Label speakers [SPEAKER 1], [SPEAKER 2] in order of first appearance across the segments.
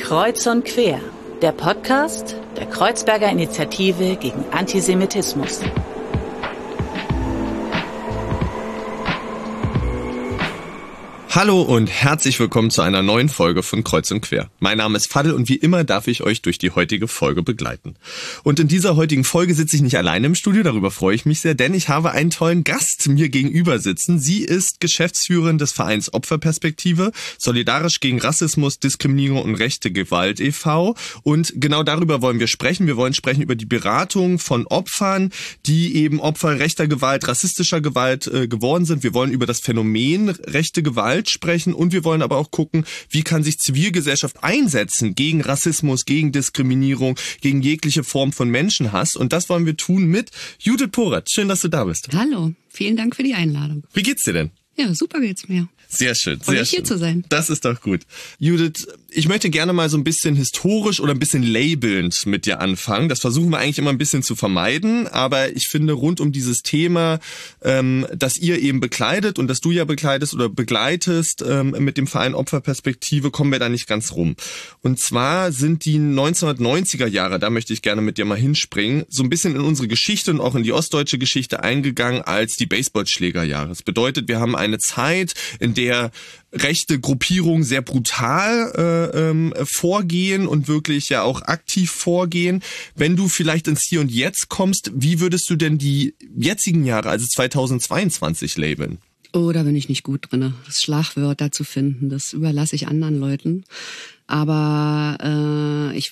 [SPEAKER 1] Kreuz und Quer, der Podcast der Kreuzberger Initiative gegen Antisemitismus.
[SPEAKER 2] Hallo und herzlich willkommen zu einer neuen Folge von Kreuz und Quer. Mein Name ist Fadl und wie immer darf ich euch durch die heutige Folge begleiten. Und in dieser heutigen Folge sitze ich nicht alleine im Studio, darüber freue ich mich sehr, denn ich habe einen tollen Gast mir gegenüber sitzen. Sie ist Geschäftsführerin des Vereins Opferperspektive, solidarisch gegen Rassismus, Diskriminierung und rechte Gewalt e.V. Und genau darüber wollen wir sprechen. Wir wollen sprechen über die Beratung von Opfern, die eben Opfer rechter Gewalt, rassistischer Gewalt geworden sind. Wir wollen über das Phänomen rechte Gewalt sprechen und wir wollen aber auch gucken, wie kann sich Zivilgesellschaft einsetzen gegen Rassismus, gegen Diskriminierung, gegen jegliche Form von Menschenhass. Und das wollen wir tun mit Judith Porat. Schön, dass du da bist.
[SPEAKER 3] Hallo, vielen Dank für die Einladung.
[SPEAKER 2] Wie geht's dir denn?
[SPEAKER 3] Ja, super geht's mir.
[SPEAKER 2] Sehr schön,
[SPEAKER 3] sehr schön. Hier zu sein.
[SPEAKER 2] Das ist doch gut. Judith, ich möchte gerne mal so ein bisschen historisch oder ein bisschen labelnd mit dir anfangen. Das versuchen wir eigentlich immer ein bisschen zu vermeiden, aber ich finde rund um dieses Thema, das ihr eben bekleidet und das du ja bekleidest oder begleitest mit dem Verein Opferperspektive, kommen wir da nicht ganz rum. Und zwar sind die 1990er Jahre, da möchte ich gerne mit dir mal hinspringen, so ein bisschen in unsere Geschichte und auch in die ostdeutsche Geschichte eingegangen als die Baseballschlägerjahre. Das bedeutet, wir haben eine Zeit, in der rechte Gruppierungen sehr brutal vorgehen und wirklich ja auch aktiv vorgehen. Wenn du vielleicht ins Hier und Jetzt kommst, wie würdest du denn die jetzigen Jahre, also 2022, labeln?
[SPEAKER 3] Oh, da bin ich nicht gut drin. Das Schlagwörter zu finden, das überlasse ich anderen Leuten. Aber ich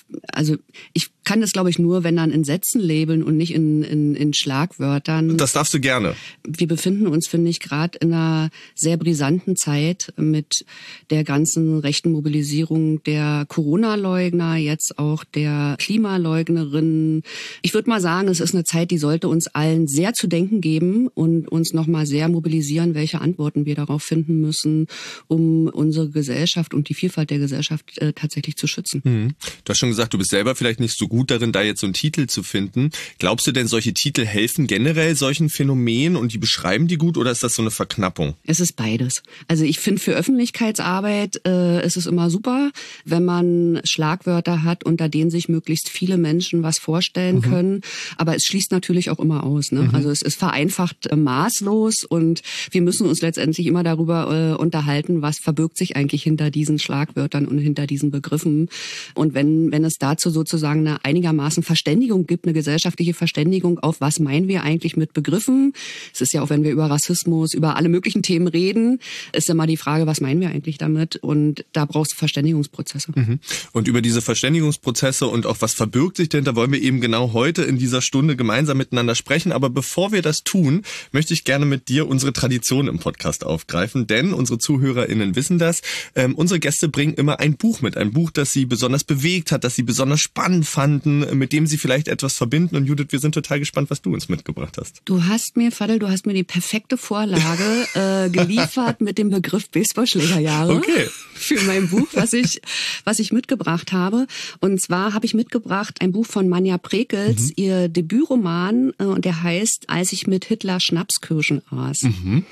[SPEAKER 3] kann das, glaube ich, nur, wenn dann in Sätzen labeln und nicht in Schlagwörtern.
[SPEAKER 2] Das darfst du gerne.
[SPEAKER 3] Wir befinden uns, finde ich, gerade in einer sehr brisanten Zeit mit der ganzen rechten Mobilisierung der Corona-Leugner, jetzt auch der Klimaleugnerinnen. Ich würde mal sagen, es ist eine Zeit, die sollte uns allen sehr zu denken geben und uns nochmal sehr mobilisieren, welche Antworten wir darauf finden müssen, um unsere Gesellschaft und die Vielfalt der Gesellschaft tatsächlich zu schützen.
[SPEAKER 2] Du hast schon gesagt, du bist selber vielleicht nicht so gut darin, da jetzt so einen Titel zu finden. Glaubst du denn, solche Titel helfen generell solchen Phänomenen und die beschreiben die gut oder ist das so eine Verknappung?
[SPEAKER 3] Es ist beides. Also ich finde, für Öffentlichkeitsarbeit ist es immer super, wenn man Schlagwörter hat, unter denen sich möglichst viele Menschen was vorstellen können. Aber es schließt natürlich auch immer aus. Ne? Also es ist vereinfacht maßlos und wir müssen uns letztendlich immer darüber unterhalten, was verbirgt sich eigentlich hinter diesen Schlagwörtern und hinter diesen Begriffen. Und wenn es dazu sozusagen eine einigermaßen Verständigung gibt, eine gesellschaftliche Verständigung auf, was meinen wir eigentlich mit Begriffen? Es ist ja auch, wenn wir über Rassismus, über alle möglichen Themen reden, ist ja mal die Frage, was meinen wir eigentlich damit? Und da brauchst du Verständigungsprozesse.
[SPEAKER 2] Und über diese Verständigungsprozesse und auch was verbirgt sich denn, da wollen wir eben genau heute in dieser Stunde gemeinsam miteinander sprechen. Aber bevor wir das tun, möchte ich gerne mit dir unsere Tradition im Podcast aufgreifen, denn unsere ZuhörerInnen wissen das. Unsere Gäste bringen immer ein Buch mit, ein Buch, das sie besonders bewegt hat, das sie besonders spannend fanden, mit dem sie vielleicht etwas verbinden. Und Judith, wir sind total gespannt, was du uns mitgebracht hast.
[SPEAKER 3] Fadl, du hast mir die perfekte Vorlage geliefert mit dem Begriff Baseballschlägerjahre für mein Buch, was ich mitgebracht habe. Und zwar habe ich mitgebracht ein Buch von Manja Prekels, ihr Debütroman, und der heißt Als ich mit Hitler Schnapskirschen aß.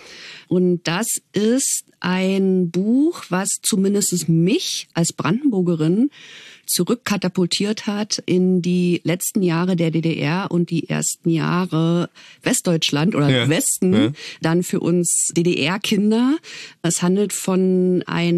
[SPEAKER 3] Und das ist ein Buch, was zumindest mich als Brandenburgerin zurückkatapultiert hat in die letzten Jahre der DDR und die ersten Jahre Westdeutschland oder Westen, dann für uns DDR-Kinder. Es handelt von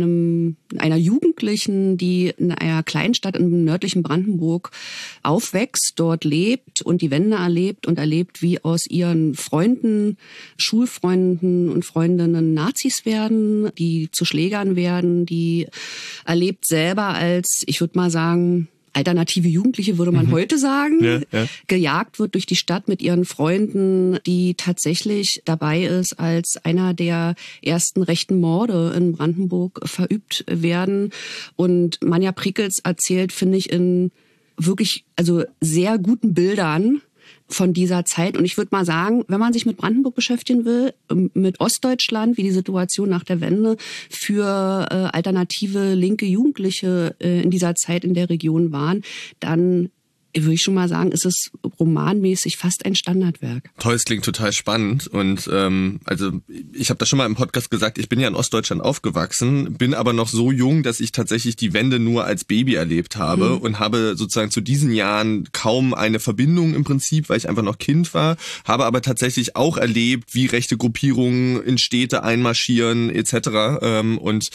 [SPEAKER 3] einer Jugendlichen, die in einer Kleinstadt im nördlichen Brandenburg aufwächst, dort lebt und die Wende erlebt und erlebt, wie aus ihren Freunden, Schulfreunden und Freundinnen Nazis werden, die zu Schlägern werden, die erlebt selber als, ich würde mal sagen, alternative Jugendliche, würde man heute sagen, gejagt wird durch die Stadt mit ihren Freunden, die tatsächlich dabei ist, als einer der ersten rechten Morde in Brandenburg verübt werden. Und Manja Prekels erzählt, finde ich, in wirklich sehr guten Bildern von dieser Zeit. Und ich würde mal sagen, wenn man sich mit Brandenburg beschäftigen will, mit Ostdeutschland, wie die Situation nach der Wende für alternative linke Jugendliche in dieser Zeit in der Region waren, dann würde ich schon mal sagen, ist es romanmäßig fast ein Standardwerk.
[SPEAKER 2] Toll, es klingt total spannend und also ich habe das schon mal im Podcast gesagt, ich bin ja in Ostdeutschland aufgewachsen, bin aber noch so jung, dass ich tatsächlich die Wende nur als Baby erlebt habe und habe sozusagen zu diesen Jahren kaum eine Verbindung im Prinzip, weil ich einfach noch Kind war, habe aber tatsächlich auch erlebt, wie rechte Gruppierungen in Städte einmarschieren etc. Und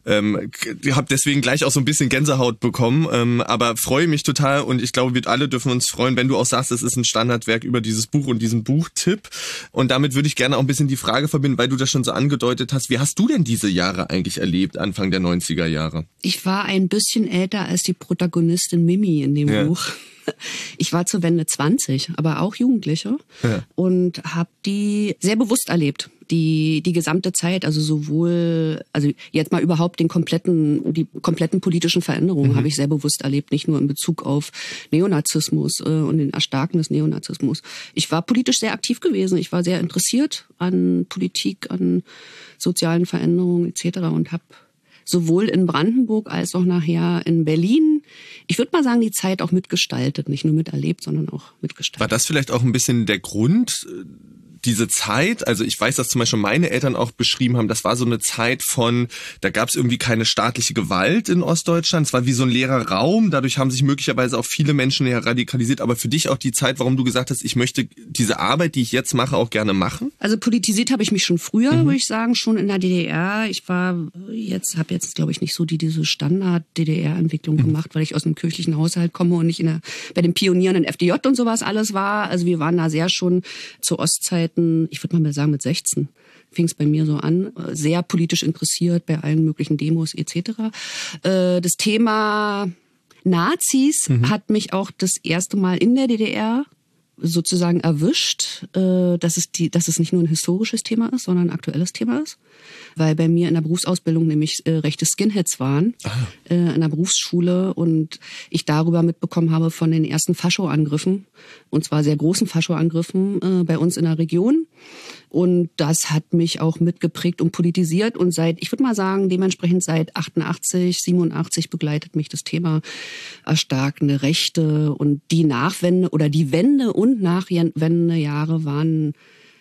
[SPEAKER 2] habe deswegen gleich auch so ein bisschen Gänsehaut bekommen, aber freue mich total und ich glaube, wir alle dürfen uns freuen, wenn du auch sagst, es ist ein Standardwerk über dieses Buch und diesen Buchtipp. Und damit würde ich gerne auch ein bisschen die Frage verbinden, weil du das schon so angedeutet hast, wie hast du denn diese Jahre eigentlich erlebt, Anfang der 90er Jahre?
[SPEAKER 3] Ich war ein bisschen älter als die Protagonistin Mimi in dem Buch. Ich war zur Wende 20, aber auch Jugendliche und habe die sehr bewusst erlebt. Die gesamte Zeit, also sowohl, also jetzt mal überhaupt die kompletten politischen Veränderungen habe ich sehr bewusst erlebt, nicht nur in Bezug auf Neonazismus und den Erstarken des Neonazismus. Ich war politisch sehr aktiv gewesen, ich war sehr interessiert an Politik, an sozialen Veränderungen etc. und habe sowohl in Brandenburg als auch nachher in Berlin, ich würde mal sagen, die Zeit auch mitgestaltet, nicht nur miterlebt, sondern auch mitgestaltet.
[SPEAKER 2] War das vielleicht auch ein bisschen der Grund, diese Zeit, also ich weiß, dass zum Beispiel meine Eltern auch beschrieben haben, das war so eine Zeit von, da gab es irgendwie keine staatliche Gewalt in Ostdeutschland, es war wie so ein leerer Raum, dadurch haben sich möglicherweise auch viele Menschen radikalisiert, aber für dich auch die Zeit, warum du gesagt hast, ich möchte diese Arbeit, die ich jetzt mache, auch gerne machen?
[SPEAKER 3] Also politisiert habe ich mich schon früher, würde ich sagen, schon in der DDR. Ich habe jetzt, glaube ich, nicht so diese Standard-DDR-Entwicklung gemacht, weil ich aus einem kirchlichen Haushalt komme und nicht bei den Pionieren in FDJ und sowas alles war. Also wir waren da sehr schon zur Ostzeit, ich würde mal sagen mit 16 fing es bei mir so an, sehr politisch interessiert bei allen möglichen Demos etc. Das Thema Nazis hat mich auch das erste Mal in der DDR sozusagen erwischt, dass es nicht nur ein historisches Thema ist, sondern ein aktuelles Thema ist. Weil bei mir in der Berufsausbildung nämlich rechte Skinheads waren in der Berufsschule und ich darüber mitbekommen habe von den ersten Fascho-Angriffen, und zwar sehr großen Fascho-Angriffen bei uns in der Region. Und das hat mich auch mitgeprägt und politisiert und ich würde mal sagen, dementsprechend seit 88, 87 begleitet mich das Thema erstarkende Rechte und die Nachwende oder die Wende- und Nachwendejahre waren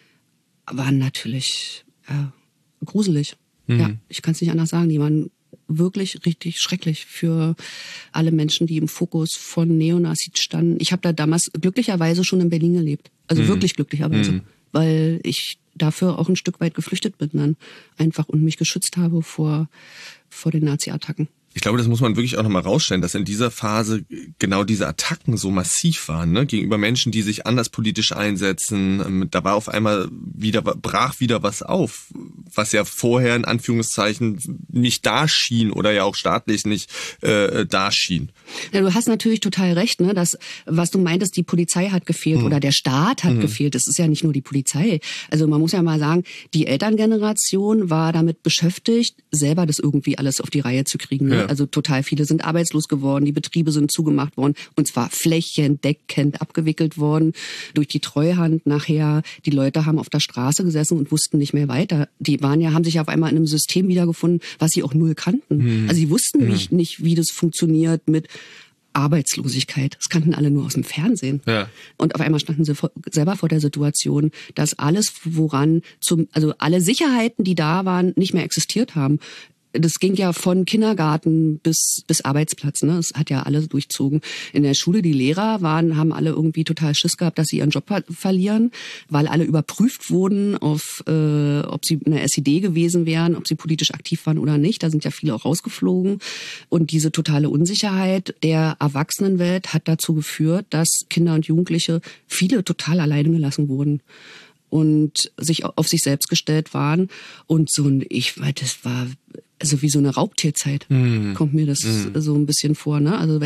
[SPEAKER 3] natürlich gruselig. Ja, ich kann es nicht anders sagen. Die waren wirklich richtig schrecklich für alle Menschen, die im Fokus von Neonazis standen. Ich habe da damals glücklicherweise schon in Berlin gelebt. Also wirklich glücklicherweise. Weil ich dafür auch ein Stück weit geflüchtet bin dann einfach und mich geschützt habe vor den Nazi-Attacken.
[SPEAKER 2] Ich glaube, das muss man wirklich auch nochmal rausstellen, dass in dieser Phase genau diese Attacken so massiv waren, ne? Gegenüber Menschen, die sich anders politisch einsetzen. Da war auf einmal brach wieder was auf, was ja vorher in Anführungszeichen nicht da schien oder ja auch staatlich nicht da schien.
[SPEAKER 3] Ja, du hast natürlich total recht, ne? Das, was du meintest, die Polizei hat gefehlt oder der Staat hat gefehlt. Das ist ja nicht nur die Polizei. Also man muss ja mal sagen, die Elterngeneration war damit beschäftigt, selber das irgendwie alles auf die Reihe zu kriegen. Ne? Ja. Also total viele sind arbeitslos geworden, die Betriebe sind zugemacht worden und zwar flächendeckend abgewickelt worden durch die Treuhand nachher. Die Leute haben auf der Straße gesessen und wussten nicht mehr weiter. Die haben sich auf einmal in einem System wiedergefunden, was sie auch null kannten. Also sie wussten nicht, wie das funktioniert mit Arbeitslosigkeit. Das kannten alle nur aus dem Fernsehen. Ja. Und auf einmal standen sie selber vor der Situation, dass alles, also alle Sicherheiten, die da waren, nicht mehr existiert haben. Das ging ja von Kindergarten bis Arbeitsplatz, ne? Es hat ja alles durchzogen. In der Schule, die Lehrer haben alle irgendwie total Schiss gehabt, dass sie ihren Job verlieren, weil alle überprüft wurden, ob sie in der SED gewesen wären, ob sie politisch aktiv waren oder nicht. Da sind ja viele auch rausgeflogen. Und diese totale Unsicherheit der Erwachsenenwelt hat dazu geführt, dass Kinder und Jugendliche, viele total alleine gelassen wurden und sich auf sich selbst gestellt waren. Und das war also wie so eine Raubtierzeit, kommt mir das so ein bisschen vor, ne? Also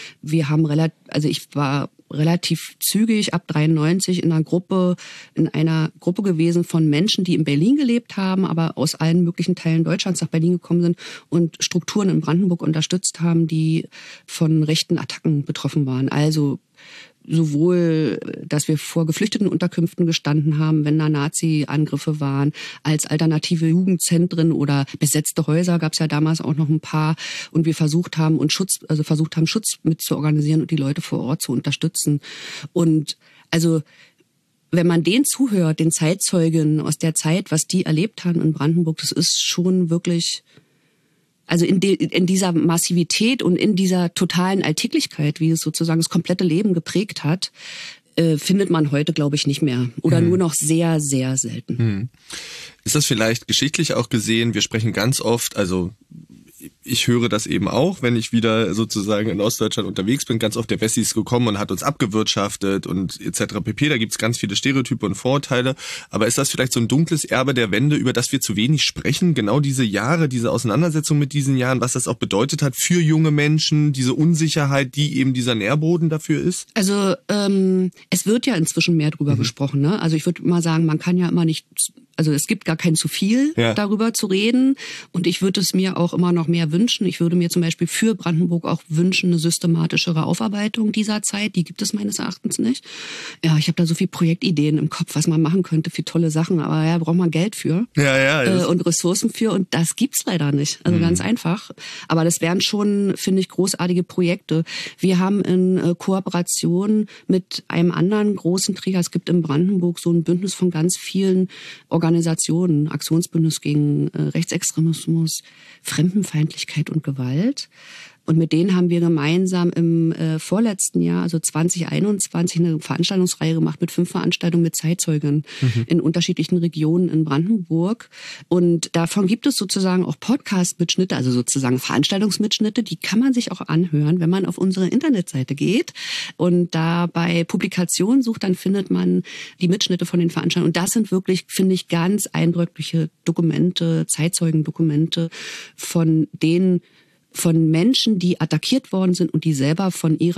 [SPEAKER 3] ich war relativ zügig ab 93 in einer Gruppe gewesen von Menschen, die in Berlin gelebt haben, aber aus allen möglichen Teilen Deutschlands nach Berlin gekommen sind und Strukturen in Brandenburg unterstützt haben, die von rechten Attacken betroffen waren. Also sowohl, dass wir vor geflüchteten Unterkünften gestanden haben, wenn da Nazi-Angriffe waren, als alternative Jugendzentren oder besetzte Häuser gab es ja damals auch noch ein paar, und wir versucht haben Schutz mit zu organisieren und die Leute vor Ort zu unterstützen. Und also wenn man denen zuhört, den Zeitzeugen aus der Zeit, was die erlebt haben in Brandenburg, das ist schon wirklich, also in dieser Massivität und in dieser totalen Alltäglichkeit, wie es sozusagen das komplette Leben geprägt hat, findet man heute, glaube ich, nicht mehr. Oder nur noch sehr, sehr selten.
[SPEAKER 2] Ist das vielleicht geschichtlich auch gesehen? Wir sprechen ganz oft, also ich höre das eben auch, wenn ich wieder sozusagen in Ostdeutschland unterwegs bin, ganz oft der Wessi ist gekommen und hat uns abgewirtschaftet und etc. pp. Da gibt's ganz viele Stereotype und Vorurteile. Aber ist das vielleicht so ein dunkles Erbe der Wende, über das wir zu wenig sprechen? Genau diese Jahre, diese Auseinandersetzung mit diesen Jahren, was das auch bedeutet hat für junge Menschen, diese Unsicherheit, die eben dieser Nährboden dafür ist?
[SPEAKER 3] Also es wird ja inzwischen mehr drüber gesprochen, ne? Also ich würde mal sagen, man kann ja immer nicht, also es gibt gar kein zu viel darüber zu reden, und ich würde es mir auch immer noch mehr wünschen. Ich würde mir zum Beispiel für Brandenburg auch wünschen, eine systematischere Aufarbeitung dieser Zeit. Die gibt es meines Erachtens nicht. Ja, ich habe da so viele Projektideen im Kopf, was man machen könnte für tolle Sachen, aber ja, braucht man Geld für und Ressourcen für, und das gibt's leider nicht. Also ganz einfach. Aber das wären schon, finde ich, großartige Projekte. Wir haben in Kooperation mit einem anderen großen Träger, es gibt in Brandenburg so ein Bündnis von ganz vielen Organisationen, Aktionsbündnis gegen Rechtsextremismus, Fremdenfeindlichkeit und Gewalt. Und mit denen haben wir gemeinsam im vorletzten Jahr, also 2021, eine Veranstaltungsreihe gemacht mit 5 Veranstaltungen mit Zeitzeugen in unterschiedlichen Regionen in Brandenburg. Und davon gibt es sozusagen auch Podcast-Mitschnitte, also sozusagen Veranstaltungsmitschnitte, die kann man sich auch anhören, wenn man auf unsere Internetseite geht und da bei Publikationen sucht, dann findet man die Mitschnitte von den Veranstaltungen. Und das sind wirklich, finde ich, ganz eindrückliche Dokumente, Zeitzeugendokumente von Menschen, die attackiert worden sind und die selber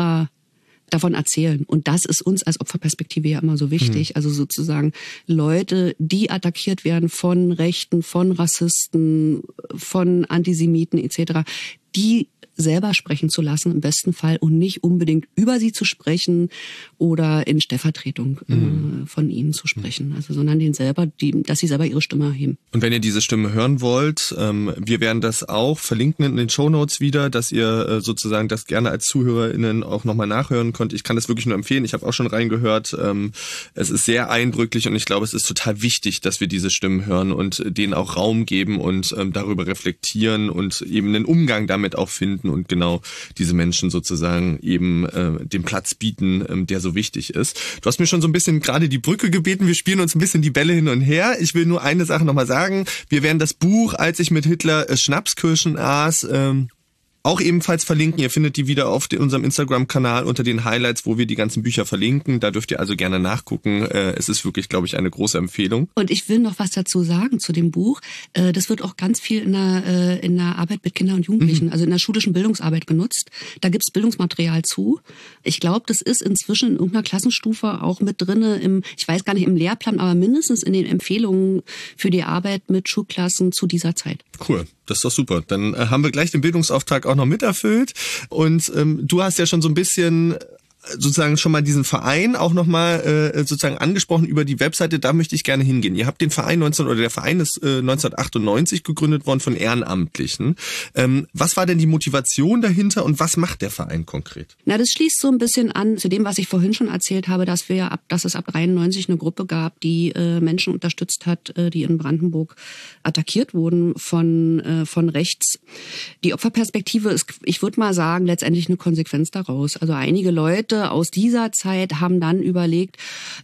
[SPEAKER 3] davon erzählen. Und das ist uns als Opferperspektive ja immer so wichtig. Also sozusagen Leute, die attackiert werden von Rechten, von Rassisten, von Antisemiten etc., die selber sprechen zu lassen im besten Fall und nicht unbedingt über sie zu sprechen oder in Stellvertretung von ihnen zu sprechen, also sondern dass sie selber ihre Stimme erheben.
[SPEAKER 2] Und wenn ihr diese Stimme hören wollt, wir werden das auch verlinken in den Shownotes wieder, dass ihr sozusagen das gerne als ZuhörerInnen auch nochmal nachhören könnt. Ich kann das wirklich nur empfehlen. Ich habe auch schon reingehört. Es ist sehr eindrücklich und ich glaube, es ist total wichtig, dass wir diese Stimmen hören und denen auch Raum geben und darüber reflektieren und eben einen Umgang damit auch finden und genau diese Menschen sozusagen eben den Platz bieten, der so wichtig ist. Du hast mir schon so ein bisschen gerade die Brücke gebeten. Wir spielen uns ein bisschen die Bälle hin und her. Ich will nur eine Sache nochmal sagen. Wir werden das Buch Als ich mit Hitler Schnapskirschen aß auch ebenfalls verlinken. Ihr findet die wieder auf unserem Instagram-Kanal unter den Highlights, wo wir die ganzen Bücher verlinken. Da dürft ihr also gerne nachgucken. Es ist wirklich, glaube ich, eine große Empfehlung.
[SPEAKER 3] Und ich will noch was dazu sagen zu dem Buch. Das wird auch ganz viel in der Arbeit mit Kindern und Jugendlichen, also in der schulischen Bildungsarbeit genutzt. Da gibt's Bildungsmaterial zu. Ich glaube, das ist inzwischen in irgendeiner Klassenstufe auch mit drinne ich weiß gar nicht im Lehrplan, aber mindestens in den Empfehlungen für die Arbeit mit Schulklassen zu dieser Zeit.
[SPEAKER 2] Cool. Das ist doch super. Dann haben wir gleich den Bildungsauftrag auch noch miterfüllt. Und du hast ja schon so ein bisschen sozusagen schon mal diesen Verein auch nochmal sozusagen angesprochen über die Webseite. Da möchte ich gerne hingehen. Ihr habt den Verein der Verein ist 1998 gegründet worden von Ehrenamtlichen. Was war denn die Motivation dahinter und was macht der Verein konkret?
[SPEAKER 3] Na, das schließt so ein bisschen an zu dem, was ich vorhin schon erzählt habe, dass es ab 93 eine Gruppe gab, die Menschen unterstützt hat, die in Brandenburg attackiert wurden von rechts. Die Opferperspektive ist, ich würde mal sagen, letztendlich eine Konsequenz daraus. Also einige Leute aus dieser Zeit haben dann überlegt,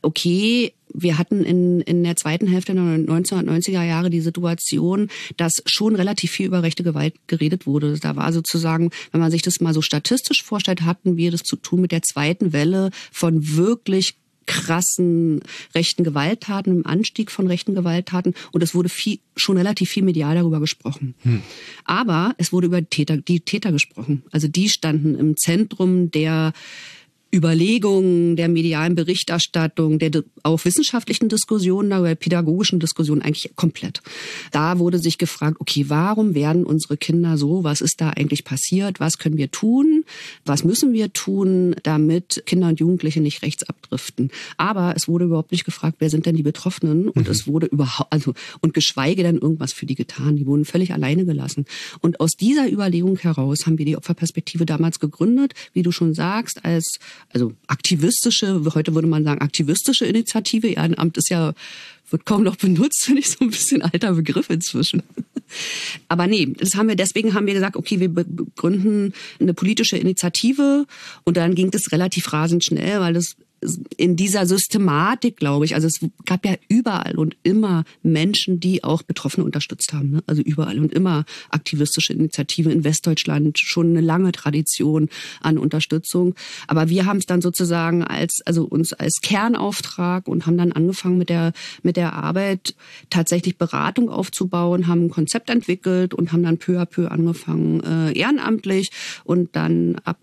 [SPEAKER 3] okay, wir hatten in der zweiten Hälfte der 1990er Jahre die Situation, dass schon relativ viel über rechte Gewalt geredet wurde. Da war sozusagen, wenn man sich das mal so statistisch vorstellt, hatten wir das zu tun mit der zweiten Welle von wirklich krassen rechten Gewalttaten, im Anstieg von rechten Gewalttaten, und es wurde schon relativ viel medial darüber gesprochen. Aber es wurde über die Täter gesprochen. Also die standen im Zentrum der Überlegungen, der medialen Berichterstattung, der auch wissenschaftlichen Diskussionen, der pädagogischen Diskussionen eigentlich komplett. Da wurde sich gefragt, okay, warum werden unsere Kinder so? Was ist da eigentlich passiert? Was können wir tun? Was müssen wir tun, damit Kinder und Jugendliche nicht rechts abdriften? Aber es wurde überhaupt nicht gefragt, wer sind denn die Betroffenen? Und es wurde überhaupt, und geschweige denn irgendwas für die getan. Die wurden völlig alleine gelassen. Und aus dieser Überlegung heraus haben wir die Opferperspektive damals gegründet, wie du schon sagst, also aktivistische, heute würde man sagen aktivistische Initiative. Ehrenamt wird kaum noch benutzt, finde ich, so ein bisschen alter Begriff inzwischen. Aber nee, deswegen haben wir gesagt, okay, wir gründen eine politische Initiative und dann ging das relativ rasend schnell, weil das in dieser Systematik, glaube ich, also es gab ja überall und immer Menschen, die auch Betroffene unterstützt haben, ne? Also überall und immer aktivistische Initiativen in Westdeutschland, schon eine lange Tradition an Unterstützung. Aber wir haben es dann sozusagen uns als Kernauftrag und haben dann angefangen mit der Arbeit tatsächlich Beratung aufzubauen, haben ein Konzept entwickelt und haben dann peu à peu angefangen ehrenamtlich und dann ab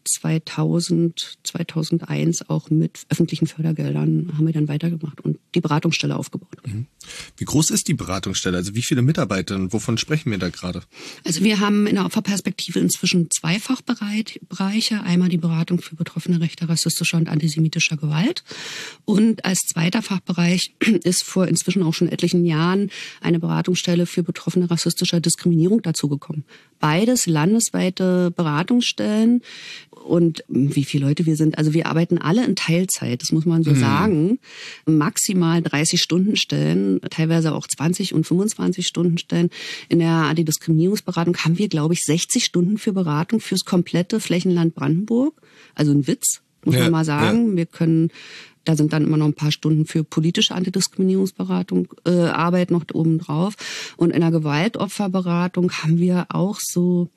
[SPEAKER 3] 2001 auch mit öffentlichen Fördergeldern haben wir dann weitergemacht und die Beratungsstelle aufgebaut.
[SPEAKER 2] Wie groß ist die Beratungsstelle? Also wie viele Mitarbeiter? Wovon sprechen wir da gerade?
[SPEAKER 3] Also wir haben in der Opferperspektive inzwischen 2 Fachbereiche. Einmal die Beratung für Betroffene rechter, rassistischer und antisemitischer Gewalt. Und als zweiter Fachbereich ist vor inzwischen auch schon etlichen Jahren eine Beratungsstelle für Betroffene rassistischer Diskriminierung dazugekommen. Beides landesweite Beratungsstellen. Und wie viele Leute wir sind, also wir arbeiten alle in Teilzeit, das muss man so sagen. Maximal 30-Stunden-Stellen, teilweise auch 20 und 25-Stunden-Stellen. In der Antidiskriminierungsberatung haben wir, glaube ich, 60 Stunden für Beratung fürs komplette Flächenland Brandenburg. Also ein Witz, muss man mal sagen. Ja. Da sind dann immer noch ein paar Stunden für politische Antidiskriminierungsberatung, Arbeit noch oben drauf. Und in der Gewaltopferberatung haben wir auch so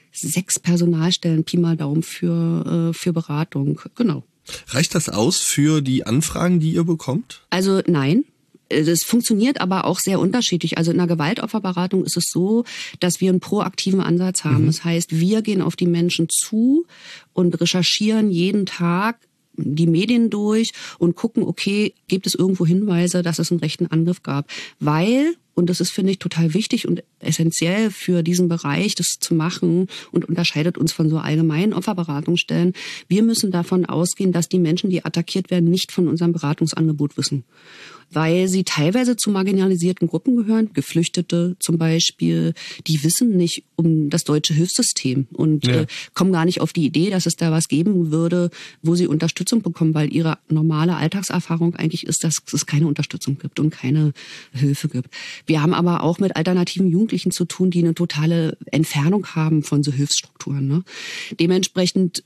[SPEAKER 3] 6 Personalstellen, Pi mal Daumen für Beratung. Genau.
[SPEAKER 2] Reicht das aus für die Anfragen, die ihr bekommt?
[SPEAKER 3] Also nein. Das funktioniert aber auch sehr unterschiedlich. Also in der Gewaltopferberatung ist es so, dass wir einen proaktiven Ansatz haben. Das heißt, wir gehen auf die Menschen zu und recherchieren jeden Tag die Medien durch und gucken, okay, gibt es irgendwo Hinweise, dass es einen rechten Angriff gab? Weil, und das ist, finde ich, total wichtig und essentiell für diesen Bereich, das zu machen und unterscheidet uns von so allgemeinen Opferberatungsstellen. Wir müssen davon ausgehen, dass die Menschen, die attackiert werden, nicht von unserem Beratungsangebot wissen. Weil sie teilweise zu marginalisierten Gruppen gehören, Geflüchtete zum Beispiel, die wissen nicht um das deutsche Hilfssystem und kommen gar nicht auf die Idee, dass es da was geben würde, wo sie Unterstützung bekommen, weil ihre normale Alltagserfahrung eigentlich ist, dass es keine Unterstützung gibt und keine Hilfe gibt. Wir haben aber auch mit alternativen Jugendlichen zu tun, die eine totale Entfernung haben von so Hilfsstrukturen, ne? Dementsprechend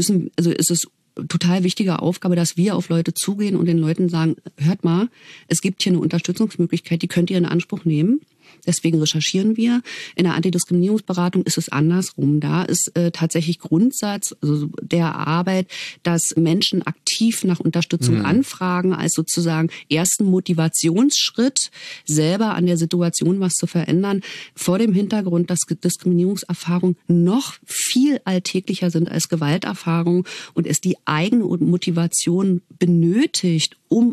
[SPEAKER 3] ist es total wichtige Aufgabe, dass wir auf Leute zugehen und den Leuten sagen, hört mal, es gibt hier eine Unterstützungsmöglichkeit, die könnt ihr in Anspruch nehmen. Deswegen recherchieren wir. In der Antidiskriminierungsberatung ist es andersrum. Da ist tatsächlich Grundsatz der Arbeit, dass Menschen aktiv nach Unterstützung anfragen, als sozusagen ersten Motivationsschritt, selber an der Situation was zu verändern, vor dem Hintergrund, dass Diskriminierungserfahrungen noch viel alltäglicher sind als Gewalterfahrungen und es die eigene Motivation benötigt, um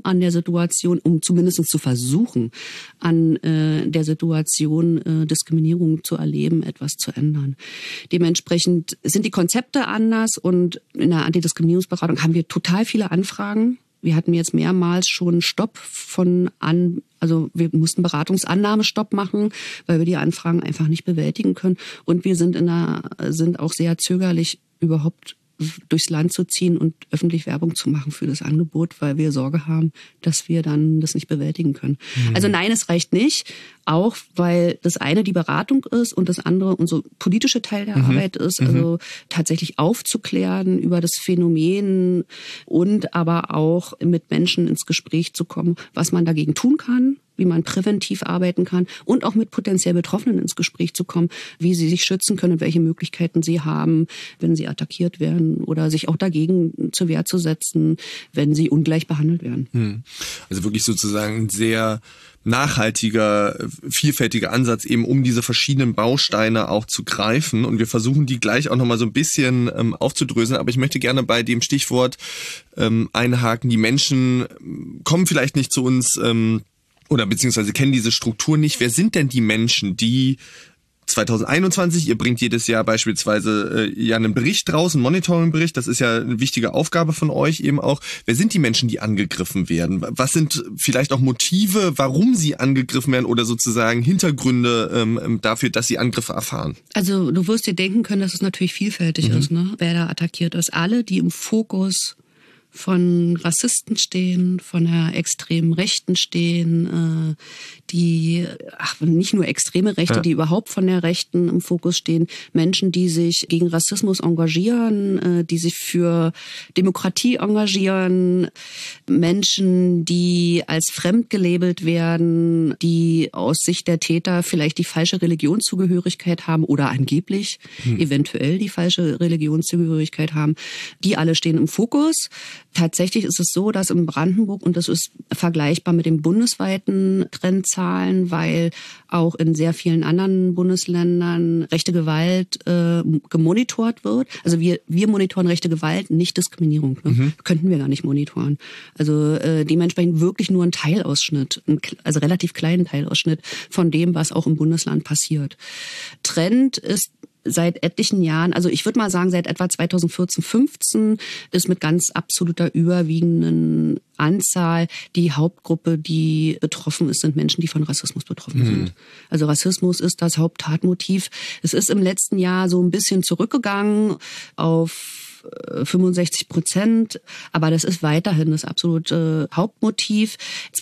[SPEAKER 3] zumindest zu versuchen, an der Situation Diskriminierung zu erleben, etwas zu ändern. Dementsprechend sind die Konzepte anders und in der Antidiskriminierungsberatung haben wir total viele Anfragen. Wir hatten jetzt mehrmals schon Stopp wir mussten Beratungsannahmestopp machen, weil wir die Anfragen einfach nicht bewältigen können. Und wir sind auch sehr zögerlich, überhaupt durchs Land zu ziehen und öffentlich Werbung zu machen für das Angebot, weil wir Sorge haben, dass wir dann das nicht bewältigen können. Also nein, es reicht nicht, auch weil das eine die Beratung ist und das andere unser politische Teil der Arbeit ist, also tatsächlich aufzuklären über das Phänomen und aber auch mit Menschen ins Gespräch zu kommen, was man dagegen tun kann. wie man präventiv arbeiten kann und auch mit potenziell Betroffenen ins Gespräch zu kommen, wie sie sich schützen können und welche Möglichkeiten sie haben, wenn sie attackiert werden oder sich auch dagegen zur Wehr zu setzen, wenn sie ungleich behandelt werden.
[SPEAKER 2] Also wirklich sozusagen ein sehr nachhaltiger, vielfältiger Ansatz, eben um diese verschiedenen Bausteine auch zu greifen. Und wir versuchen die gleich auch nochmal so ein bisschen aufzudröseln. Aber ich möchte gerne bei dem Stichwort einhaken. Die Menschen kommen vielleicht nicht zu uns oder beziehungsweise kennen diese Struktur nicht. Wer sind denn die Menschen, die 2021, ihr bringt jedes Jahr beispielsweise ja einen Bericht raus, einen Monitoring-Bericht, das ist ja eine wichtige Aufgabe von euch eben auch. Wer sind die Menschen, die angegriffen werden? Was sind vielleicht auch Motive, warum sie angegriffen werden oder sozusagen Hintergründe dafür, dass sie Angriffe erfahren?
[SPEAKER 3] Also du wirst dir denken können, dass es natürlich vielfältig ist, ne? Wer da attackiert ist. Alle, die im Fokus von Rassisten stehen, von der extremen Rechten stehen, nicht nur extreme Rechte, die überhaupt von der Rechten im Fokus stehen, Menschen, die sich gegen Rassismus engagieren, die sich für Demokratie engagieren, Menschen, die als fremd gelabelt werden, die aus Sicht der Täter vielleicht die falsche Religionszugehörigkeit haben oder angeblich eventuell die falsche Religionszugehörigkeit haben, die alle stehen im Fokus. Tatsächlich ist es so, dass in Brandenburg, und das ist vergleichbar mit den bundesweiten Trendzahlen, weil auch in sehr vielen anderen Bundesländern rechte Gewalt gemonitort wird. Also wir monitoren rechte Gewalt, nicht Diskriminierung. Ne? Könnten wir gar nicht monitoren. Also dementsprechend wirklich nur ein Teilausschnitt, also relativ kleinen Teilausschnitt von dem, was auch im Bundesland passiert. Trend ist seit etlichen Jahren, also ich würde mal sagen, seit etwa 2014, 15 ist mit ganz absoluter überwiegenden Anzahl die Hauptgruppe, die betroffen ist, sind Menschen, die von Rassismus betroffen sind. Also Rassismus ist das Haupttatmotiv. Es ist im letzten Jahr so ein bisschen zurückgegangen auf 65%, aber das ist weiterhin das absolute Hauptmotiv.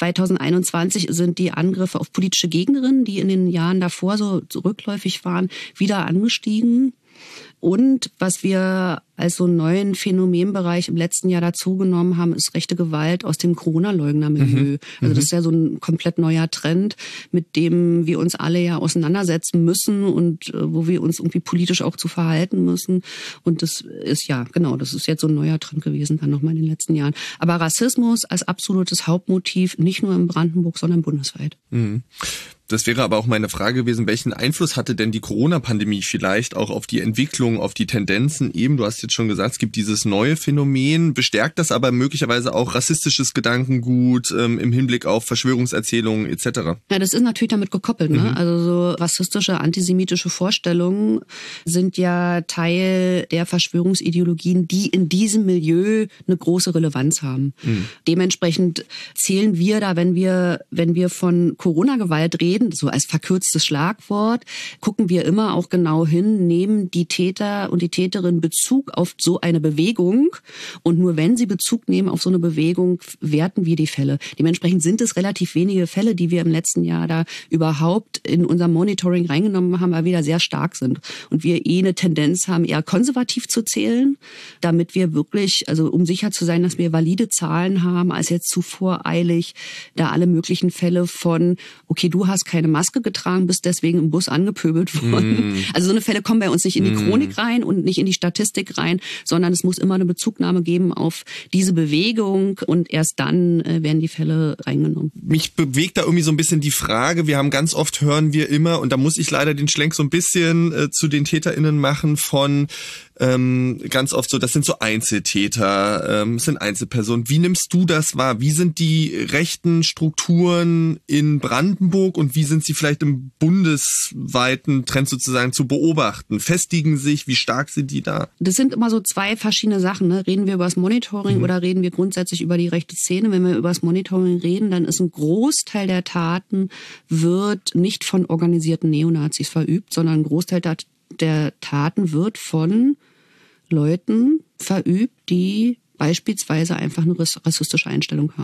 [SPEAKER 3] 2021 sind die Angriffe auf politische Gegnerinnen, die in den Jahren davor so rückläufig waren, wieder angestiegen. Und was wir als so einen neuen Phänomenbereich im letzten Jahr dazugenommen haben, ist rechte Gewalt aus dem Corona-Leugner-Milieu. Also das ist ja so ein komplett neuer Trend, mit dem wir uns alle ja auseinandersetzen müssen und wo wir uns irgendwie politisch auch zu verhalten müssen. Und das ist das ist jetzt so ein neuer Trend gewesen dann nochmal in den letzten Jahren. Aber Rassismus als absolutes Hauptmotiv, nicht nur in Brandenburg, sondern bundesweit.
[SPEAKER 2] Das wäre aber auch meine Frage gewesen, welchen Einfluss hatte denn die Corona-Pandemie vielleicht auch auf die Entwicklung, auf die Tendenzen eben? Du hast jetzt schon gesagt, es gibt dieses neue Phänomen, bestärkt das aber möglicherweise auch rassistisches Gedankengut im Hinblick auf Verschwörungserzählungen etc.?
[SPEAKER 3] Ja, das ist natürlich damit gekoppelt. Ne? Also so rassistische, antisemitische Vorstellungen sind ja Teil der Verschwörungsideologien, die in diesem Milieu eine große Relevanz haben. Dementsprechend zählen wir da, wenn wir von Corona-Gewalt reden, so als verkürztes Schlagwort, gucken wir immer auch genau hin, nehmen die Täter und die Täterin Bezug auf so eine Bewegung und nur wenn sie Bezug nehmen auf so eine Bewegung, werten wir die Fälle. Dementsprechend sind es relativ wenige Fälle, die wir im letzten Jahr da überhaupt in unser Monitoring reingenommen haben, weil wir da sehr stark sind und wir eine Tendenz haben, eher konservativ zu zählen, damit wir wirklich, also um sicher zu sein, dass wir valide Zahlen haben, als jetzt zu voreilig da alle möglichen Fälle von, okay, du hast keine Maske getragen, bist deswegen im Bus angepöbelt worden. Also so eine Fälle kommen bei uns nicht in die Chronik rein und nicht in die Statistik rein, sondern es muss immer eine Bezugnahme geben auf diese Bewegung und erst dann werden die Fälle reingenommen.
[SPEAKER 2] Mich bewegt da irgendwie so ein bisschen die Frage, hören wir immer, und da muss ich leider den Schlenk so ein bisschen zu den TäterInnen machen von ganz oft so, das sind so Einzeltäter, sind Einzelpersonen. Wie nimmst du das wahr? Wie sind die rechten Strukturen in Brandenburg und wie sind sie vielleicht im bundesweiten Trend sozusagen zu beobachten? Festigen sich? Wie stark sind die da?
[SPEAKER 3] Das sind immer so zwei verschiedene Sachen. Ne? Reden wir über das Monitoring oder reden wir grundsätzlich über die rechte Szene? Wenn wir über das Monitoring reden, dann ist ein Großteil der Taten wird nicht von organisierten Neonazis verübt, sondern ein Großteil der Taten wird von Leuten verübt, die beispielsweise einfach eine rassistische Einstellung haben.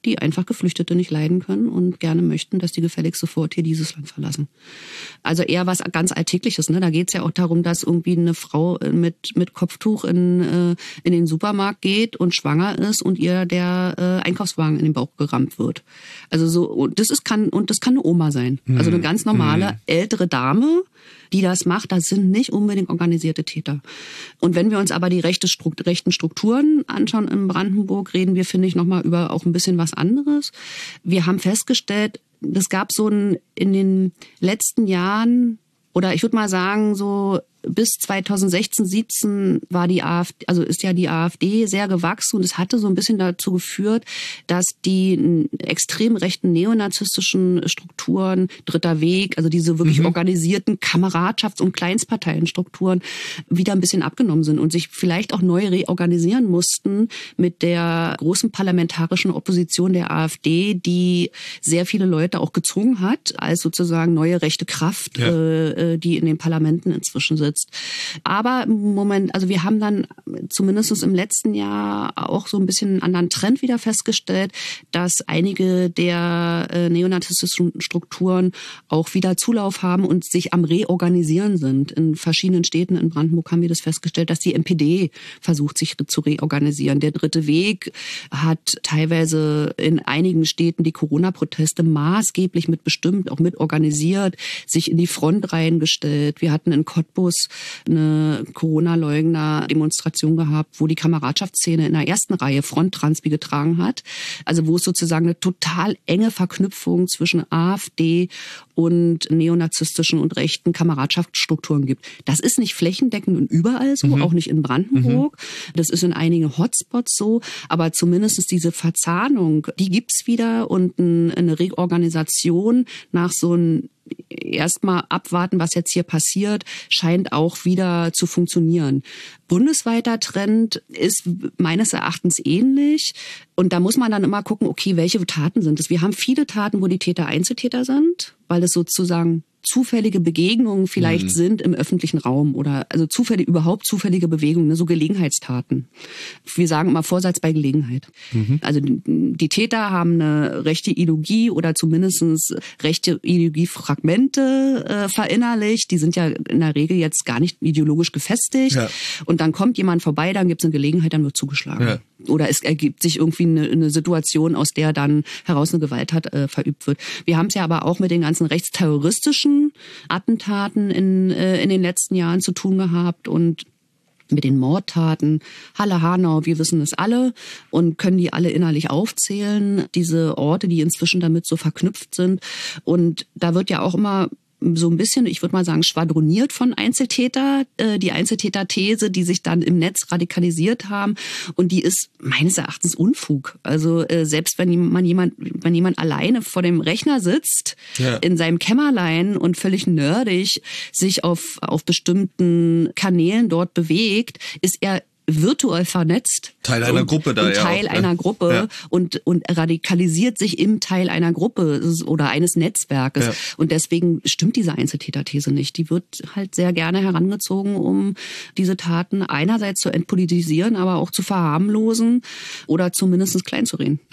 [SPEAKER 3] die einfach Geflüchtete nicht leiden können und gerne möchten, dass die gefälligst sofort hier dieses Land verlassen. Also eher was ganz Alltägliches. Ne? Da geht es ja auch darum, dass irgendwie eine Frau mit Kopftuch in den Supermarkt geht und schwanger ist und ihr der Einkaufswagen in den Bauch gerammt wird. Also so, das kann eine Oma sein. Also eine ganz normale ältere Dame, die das macht. Das sind nicht unbedingt organisierte Täter. Und wenn wir uns aber die rechten Strukturen anschauen in Brandenburg, reden wir, finde ich, nochmal über auch ein bisschen was anderes. Wir haben festgestellt, es gab so in den letzten Jahren, oder ich würde mal sagen, so bis 2016, 17 war die AfD, also ist ja die AfD sehr gewachsen und es hatte so ein bisschen dazu geführt, dass die extrem rechten neonazistischen Strukturen, Dritter Weg, also diese wirklich organisierten Kameradschafts- und Kleinstparteienstrukturen wieder ein bisschen abgenommen sind und sich vielleicht auch neu reorganisieren mussten mit der großen parlamentarischen Opposition der AfD, die sehr viele Leute auch gezwungen hat, als sozusagen neue rechte Kraft, die in den Parlamenten inzwischen sitzt. Aber im Moment, also wir haben dann zumindest im letzten Jahr auch so ein bisschen einen anderen Trend wieder festgestellt, dass einige der neonazistischen Strukturen auch wieder Zulauf haben und sich am Reorganisieren sind. In verschiedenen Städten in Brandenburg haben wir das festgestellt, dass die NPD versucht, sich zu reorganisieren. Der Dritte Weg hat teilweise in einigen Städten die Corona-Proteste maßgeblich mitbestimmt, auch mitorganisiert, sich in die Frontreihen gestellt. Wir hatten in Cottbus eine Corona-Leugner-Demonstration gehabt, wo die Kameradschaftsszene in der ersten Reihe Fronttranspi getragen hat. Also wo es sozusagen eine total enge Verknüpfung zwischen AfD und neonazistischen und rechten Kameradschaftsstrukturen gibt. Das ist nicht flächendeckend und überall so, auch nicht in Brandenburg. Das ist in einigen Hotspots so, aber zumindest diese Verzahnung, die gibt's wieder und eine Reorganisation nach so einem erstmal abwarten, was jetzt hier passiert, scheint auch wieder zu funktionieren. Bundesweiter Trend ist meines Erachtens ähnlich. Und da muss man dann immer gucken, okay, welche Taten sind es? Wir haben viele Taten, wo die Täter Einzeltäter sind, weil es sozusagen zufällige Begegnungen vielleicht sind im öffentlichen Raum oder also zufällige Bewegungen, ne, so Gelegenheitstaten. Wir sagen immer Vorsatz bei Gelegenheit. Also die Täter haben eine rechte Ideologie oder zumindest rechte Ideologiefragmente verinnerlicht. Die sind ja in der Regel jetzt gar nicht ideologisch gefestigt. Ja. Und dann kommt jemand vorbei, dann gibt es eine Gelegenheit, dann wird zugeschlagen. Ja. Oder es ergibt sich irgendwie eine Situation, aus der dann heraus eine Gewalttat verübt wird. Wir haben es ja aber auch mit den ganzen rechtsterroristischen Attentaten in den letzten Jahren zu tun gehabt und mit den Mordtaten. Halle, Hanau, wir wissen es alle und können die alle innerlich aufzählen. Diese Orte, die inzwischen damit so verknüpft sind. Und da wird ja auch immer so ein bisschen, ich würde mal sagen, schwadroniert von Einzeltäter, die Einzeltäter-These, die sich dann im Netz radikalisiert haben. Und die ist meines Erachtens Unfug. Also selbst wenn jemand alleine vor dem Rechner sitzt, in seinem Kämmerlein und völlig nerdig sich auf bestimmten Kanälen dort bewegt, ist er virtuell vernetzt.
[SPEAKER 2] Teil einer Gruppe da, ja.
[SPEAKER 3] Teil einer Gruppe und radikalisiert sich im Teil einer Gruppe oder eines Netzwerkes. Ja. Und deswegen stimmt diese Einzeltäter-These nicht. Die wird halt sehr gerne herangezogen, um diese Taten einerseits zu entpolitisieren, aber auch zu verharmlosen oder zumindest klein zu reden.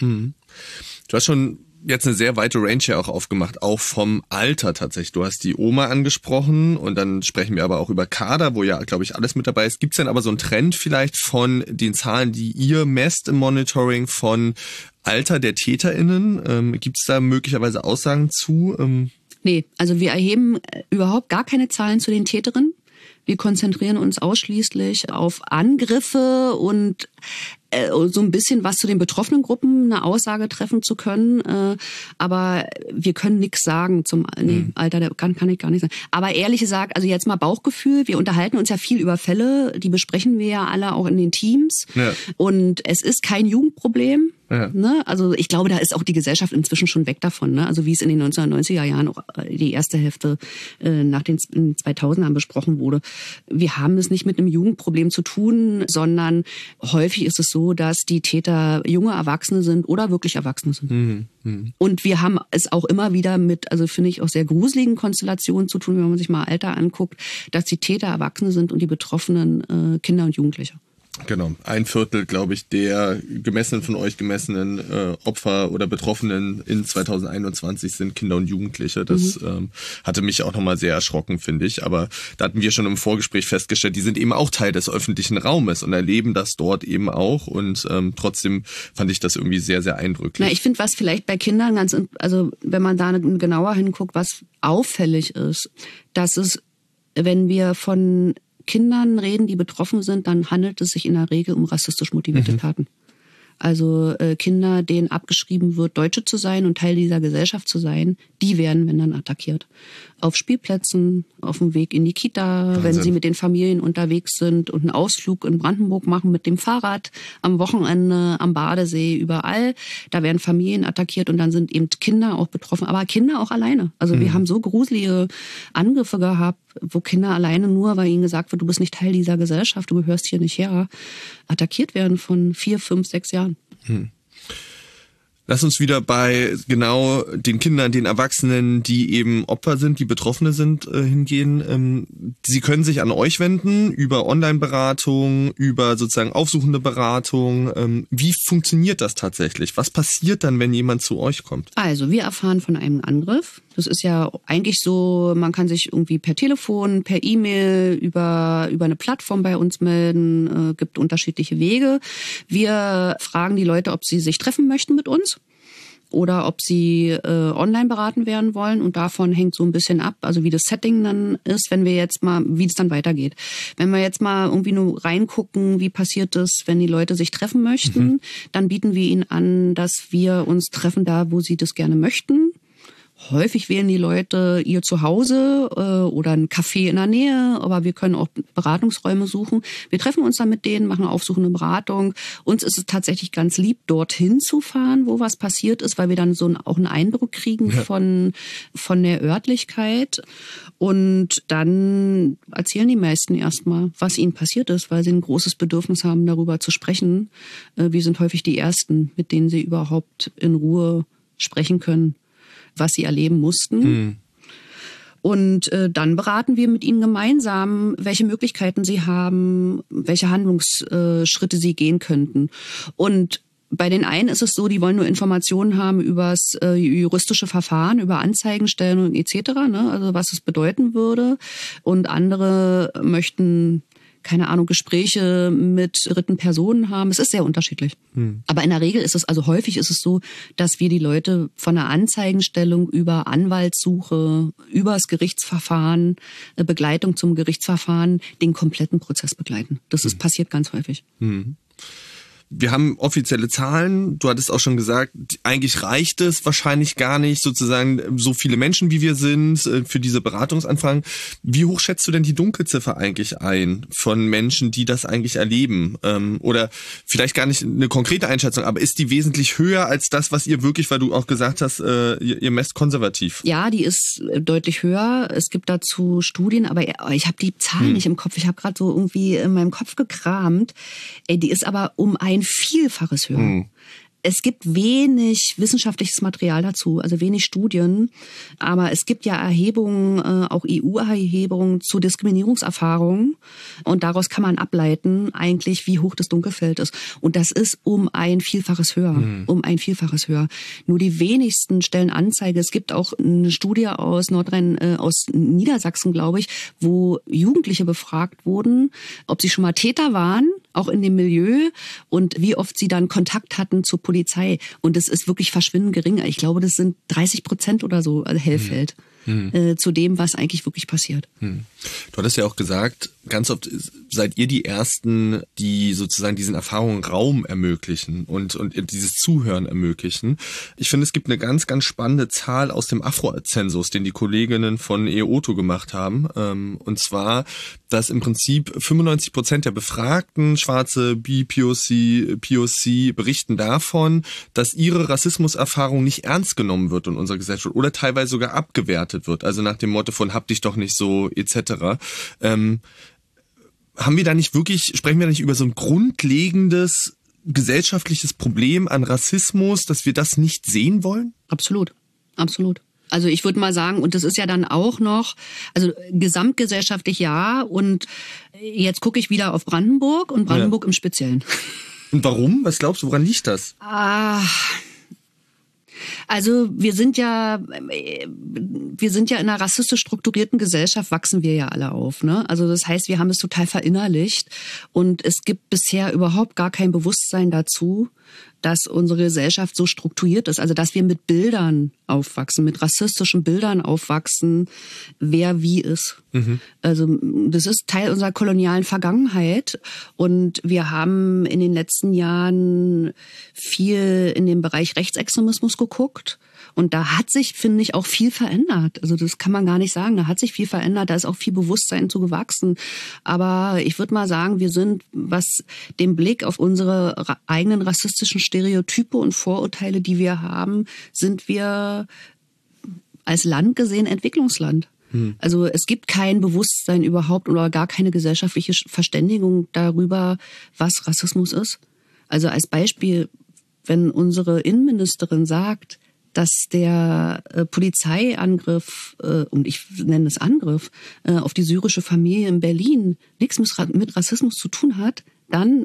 [SPEAKER 2] Du hast schon jetzt eine sehr weite Range ja auch aufgemacht, auch vom Alter tatsächlich. Du hast die Oma angesprochen und dann sprechen wir aber auch über Kader, wo ja, glaube ich, alles mit dabei ist. Gibt es denn aber so einen Trend vielleicht von den Zahlen, die ihr messt im Monitoring von Alter der TäterInnen? Gibt es da möglicherweise Aussagen zu?
[SPEAKER 3] Nee, also wir erheben überhaupt gar keine Zahlen zu den Täterinnen. Wir konzentrieren uns ausschließlich auf Angriffe und so ein bisschen was zu den betroffenen Gruppen, eine Aussage treffen zu können. Aber wir können nichts sagen zum Alter, kann ich gar nicht sagen. Aber ehrlich gesagt, also jetzt mal Bauchgefühl, wir unterhalten uns ja viel über Fälle, die besprechen wir ja alle auch in den Teams. Ja. Und es ist kein Jugendproblem. Ja. Ne? Also ich glaube, da ist auch die Gesellschaft inzwischen schon weg davon. Ne? Also wie es in den 1990er Jahren auch die erste Hälfte nach den 2000ern besprochen wurde. Wir haben es nicht mit einem Jugendproblem zu tun, sondern häufig ist es so, dass die Täter junge Erwachsene sind oder wirklich Erwachsene sind. Und wir haben es auch immer wieder mit, also finde ich auch sehr gruseligen Konstellationen zu tun, wenn man sich mal Alter anguckt, dass die Täter Erwachsene sind und die Betroffenen Kinder und Jugendliche.
[SPEAKER 2] Genau, 1/4, glaube ich, der von euch gemessenen Opfer oder Betroffenen in 2021 sind Kinder und Jugendliche. Das hatte mich auch nochmal sehr erschrocken, finde ich. Aber da hatten wir schon im Vorgespräch festgestellt, die sind eben auch Teil des öffentlichen Raumes und erleben das dort eben auch. Und trotzdem fand ich das irgendwie sehr, sehr eindrücklich.
[SPEAKER 3] Na, ich finde, was vielleicht bei Kindern also wenn man da genauer hinguckt, was auffällig ist, dass es, wenn wir von Kindern reden, die betroffen sind, dann handelt es sich in der Regel um rassistisch motivierte Taten. Also Kinder, denen abgeschrieben wird, Deutsche zu sein und Teil dieser Gesellschaft zu sein, die werden, wenn dann, attackiert. Auf Spielplätzen, auf dem Weg in die Kita, Wahnsinn. Wenn sie mit den Familien unterwegs sind und einen Ausflug in Brandenburg machen mit dem Fahrrad, am Wochenende, am Badesee, überall. Da werden Familien attackiert und dann sind eben Kinder auch betroffen, aber Kinder auch alleine. Also wir haben so gruselige Angriffe gehabt, wo Kinder alleine nur, weil ihnen gesagt wird, du bist nicht Teil dieser Gesellschaft, du gehörst hier nicht her, attackiert werden von 4, 5, 6 Jahren.
[SPEAKER 2] Lass uns wieder bei genau den Kindern, den Erwachsenen, die eben Opfer sind, die Betroffene sind, hingehen. Sie können sich an euch wenden über Online-Beratung, über sozusagen aufsuchende Beratung. Wie funktioniert das tatsächlich? Was passiert dann, wenn jemand zu euch kommt?
[SPEAKER 3] Also wir erfahren von einem Angriff. Das ist ja eigentlich so, man kann sich irgendwie per Telefon, per E-Mail, über eine Plattform bei uns melden, gibt unterschiedliche Wege. Wir fragen die Leute, ob sie sich treffen möchten mit uns oder ob sie online beraten werden wollen, und davon hängt so ein bisschen ab, also wie das Setting dann ist, wenn wir jetzt mal, wie es dann weitergeht. Wenn wir jetzt mal irgendwie nur reingucken, wie passiert es, wenn die Leute sich treffen möchten, dann bieten wir ihnen an, dass wir uns treffen da, wo sie das gerne möchten. Häufig wählen die Leute ihr Zuhause oder ein Café in der Nähe, aber wir können auch Beratungsräume suchen. Wir treffen uns dann mit denen, machen eine aufsuchende Beratung. Uns ist es tatsächlich ganz lieb, dorthin zu fahren, wo was passiert ist, weil wir dann so auch einen Eindruck kriegen von der Örtlichkeit. Und dann erzählen die meisten erstmal, was ihnen passiert ist, weil sie ein großes Bedürfnis haben, darüber zu sprechen. Wir sind häufig die Ersten, mit denen sie überhaupt in Ruhe sprechen können, was sie erleben mussten. Und dann beraten wir mit ihnen gemeinsam, welche Möglichkeiten sie haben, welche Handlungsschritte sie gehen könnten. Und bei den einen ist es so, die wollen nur Informationen haben über das juristische Verfahren, über Anzeigenstellung etc., ne? Also was es bedeuten würde. Und andere möchten, keine Ahnung, Gespräche mit dritten Personen haben. Es ist sehr unterschiedlich. Aber in der Regel ist es, also häufig ist es so, dass wir die Leute von der Anzeigenstellung über Anwaltssuche, über das Gerichtsverfahren, Begleitung zum Gerichtsverfahren, den kompletten Prozess begleiten. Das ist passiert ganz häufig.
[SPEAKER 2] Wir haben offizielle Zahlen. Du hattest auch schon gesagt, eigentlich reicht es wahrscheinlich gar nicht, sozusagen so viele Menschen, wie wir sind, für diese Beratungsanfragen. Wie hoch schätzt du denn die Dunkelziffer eigentlich ein von Menschen, die das eigentlich erleben? Oder vielleicht gar nicht eine konkrete Einschätzung, aber ist die wesentlich höher als das, was ihr wirklich, weil du auch gesagt hast, ihr messt konservativ?
[SPEAKER 3] Ja, die ist deutlich höher. Es gibt dazu Studien, aber ich habe die Zahlen nicht im Kopf. Ich habe gerade so irgendwie in meinem Kopf gekramt. Die ist aber um ein Vielfaches höher. Es gibt wenig wissenschaftliches Material dazu, also wenig Studien. Aber es gibt ja Erhebungen, auch EU-Erhebungen zu Diskriminierungserfahrungen. Und daraus kann man ableiten, eigentlich, wie hoch das Dunkelfeld ist. Und das ist um ein Vielfaches höher. Um ein Vielfaches höher. Nur die wenigsten stellen Anzeige. Es gibt auch eine Studie aus aus Niedersachsen, glaube ich, wo Jugendliche befragt wurden, ob sie schon mal Täter waren, auch in dem Milieu, und wie oft sie dann Kontakt hatten zur Polizei. Und es ist wirklich verschwindend gering. Ich glaube, das sind 30% oder so, also Hellfeld. Zu dem, was eigentlich wirklich passiert.
[SPEAKER 2] Du hattest ja auch gesagt, ganz oft seid ihr die Ersten, die sozusagen diesen Erfahrungen Raum ermöglichen und dieses Zuhören ermöglichen. Ich finde, es gibt eine ganz, ganz spannende Zahl aus dem Afro-Zensus, den die Kolleginnen von EOTO gemacht haben. Und zwar, dass im Prinzip 95% der Befragten, Schwarze, POC, berichten davon, dass ihre Rassismuserfahrung nicht ernst genommen wird in unserer Gesellschaft oder teilweise sogar abgewertet wird. Also nach dem Motto von hab dich doch nicht so etc. Sprechen wir da nicht über so ein grundlegendes gesellschaftliches Problem an Rassismus, dass wir das nicht sehen wollen?
[SPEAKER 3] Absolut. Also ich würde mal sagen, und das ist ja dann auch noch, also gesamtgesellschaftlich ja, und jetzt gucke ich wieder auf Brandenburg und Brandenburg im Speziellen.
[SPEAKER 2] Und warum? Was glaubst du, woran liegt das?
[SPEAKER 3] Also wir sind ja in einer rassistisch strukturierten Gesellschaft, wachsen wir ja alle auf, ne? Also das heißt, wir haben es total verinnerlicht und es gibt bisher überhaupt gar kein Bewusstsein dazu, dass unsere Gesellschaft so strukturiert ist, also dass wir mit Bildern aufwachsen, mit rassistischen Bildern aufwachsen, wer wie ist. Also das ist Teil unserer kolonialen Vergangenheit und wir haben in den letzten Jahren viel in dem Bereich Rechtsextremismus geguckt. Und da hat sich, finde ich, auch viel verändert. Also das kann man gar nicht sagen. Da hat sich viel verändert. Da ist auch viel Bewusstsein zu gewachsen. Aber ich würde mal sagen, wir sind, was den Blick auf unsere eigenen rassistischen Stereotype und Vorurteile, die wir haben, sind wir als Land gesehen Entwicklungsland. Also es gibt kein Bewusstsein überhaupt oder gar keine gesellschaftliche Verständigung darüber, was Rassismus ist. Also als Beispiel, wenn unsere Innenministerin sagt, dass der Polizeiangriff, und ich nenne es Angriff, auf die syrische Familie in Berlin nichts mit Rassismus zu tun hat, dann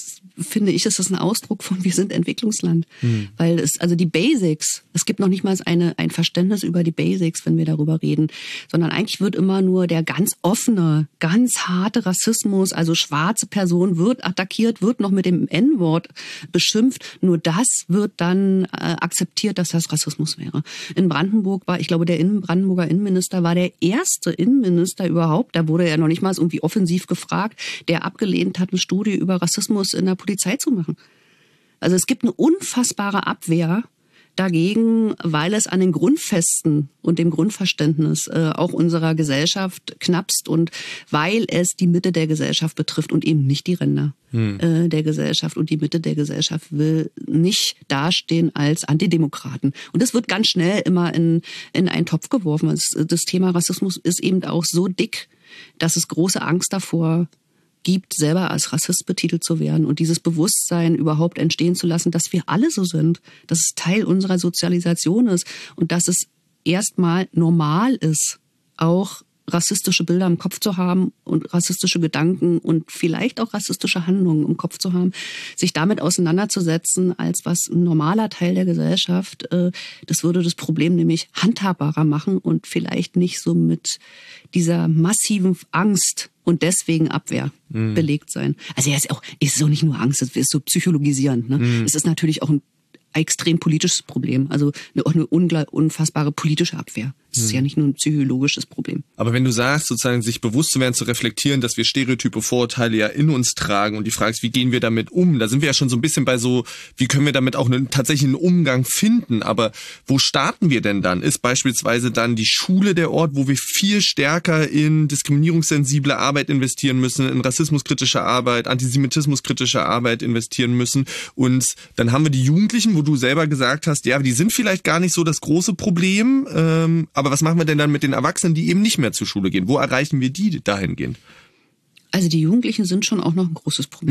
[SPEAKER 3] finde ich, ist das ein Ausdruck von wir sind Entwicklungsland. Weil es, also die Basics, es gibt noch nicht mal ein Verständnis über die Basics, wenn wir darüber reden, sondern eigentlich wird immer nur der ganz offene, ganz harte Rassismus, also schwarze Person wird attackiert, wird noch mit dem N-Wort beschimpft, nur das wird dann akzeptiert, dass das Rassismus wäre. In Brandenburg war, ich glaube, der Brandenburger Innenminister war der erste Innenminister überhaupt, da wurde er noch nicht mal irgendwie offensiv gefragt, der abgelehnt hat, eine Studie über Rassismus in der Polizei zu machen. Also es gibt eine unfassbare Abwehr dagegen, weil es an den Grundfesten und dem Grundverständnis auch unserer Gesellschaft knappst und weil es die Mitte der Gesellschaft betrifft und eben nicht die Ränder der Gesellschaft. Und die Mitte der Gesellschaft will nicht dastehen als Antidemokraten. Und das wird ganz schnell immer in einen Topf geworfen. Das Thema Rassismus ist eben auch so dick, dass es große Angst davor gibt, selber als Rassist betitelt zu werden und dieses Bewusstsein überhaupt entstehen zu lassen, dass wir alle so sind, dass es Teil unserer Sozialisation ist und dass es erstmal normal ist, auch rassistische Bilder im Kopf zu haben und rassistische Gedanken und vielleicht auch rassistische Handlungen im Kopf zu haben, sich damit auseinanderzusetzen als was ein normaler Teil der Gesellschaft, das würde das Problem nämlich handhabbarer machen und vielleicht nicht so mit dieser massiven Angst und deswegen Abwehr belegt sein. Also es ist auch nicht nur Angst, es ist so psychologisierend. Ne? Es ist natürlich auch ein extrem politisches Problem, also eine unfassbare politische Abwehr. Das ist ja nicht nur ein psychologisches Problem.
[SPEAKER 2] Aber wenn du sagst, sozusagen sich bewusst zu werden, zu reflektieren, dass wir Stereotype, Vorurteile ja in uns tragen und die Frage ist, wie gehen wir damit um? Da sind wir ja schon so ein bisschen bei so, wie können wir damit auch tatsächlich einen Umgang finden? Aber wo starten wir denn dann? Ist beispielsweise dann die Schule der Ort, wo wir viel stärker in diskriminierungssensible Arbeit investieren müssen, in rassismuskritische Arbeit, antisemitismuskritische Arbeit investieren müssen? Und dann haben wir die Jugendlichen, wo du selber gesagt hast, ja, die sind vielleicht gar nicht so das große Problem, aber was machen wir denn dann mit den Erwachsenen, die eben nicht mehr zur Schule gehen? Wo erreichen wir die dahingehend?
[SPEAKER 3] Also die Jugendlichen sind schon auch noch ein großes Problem.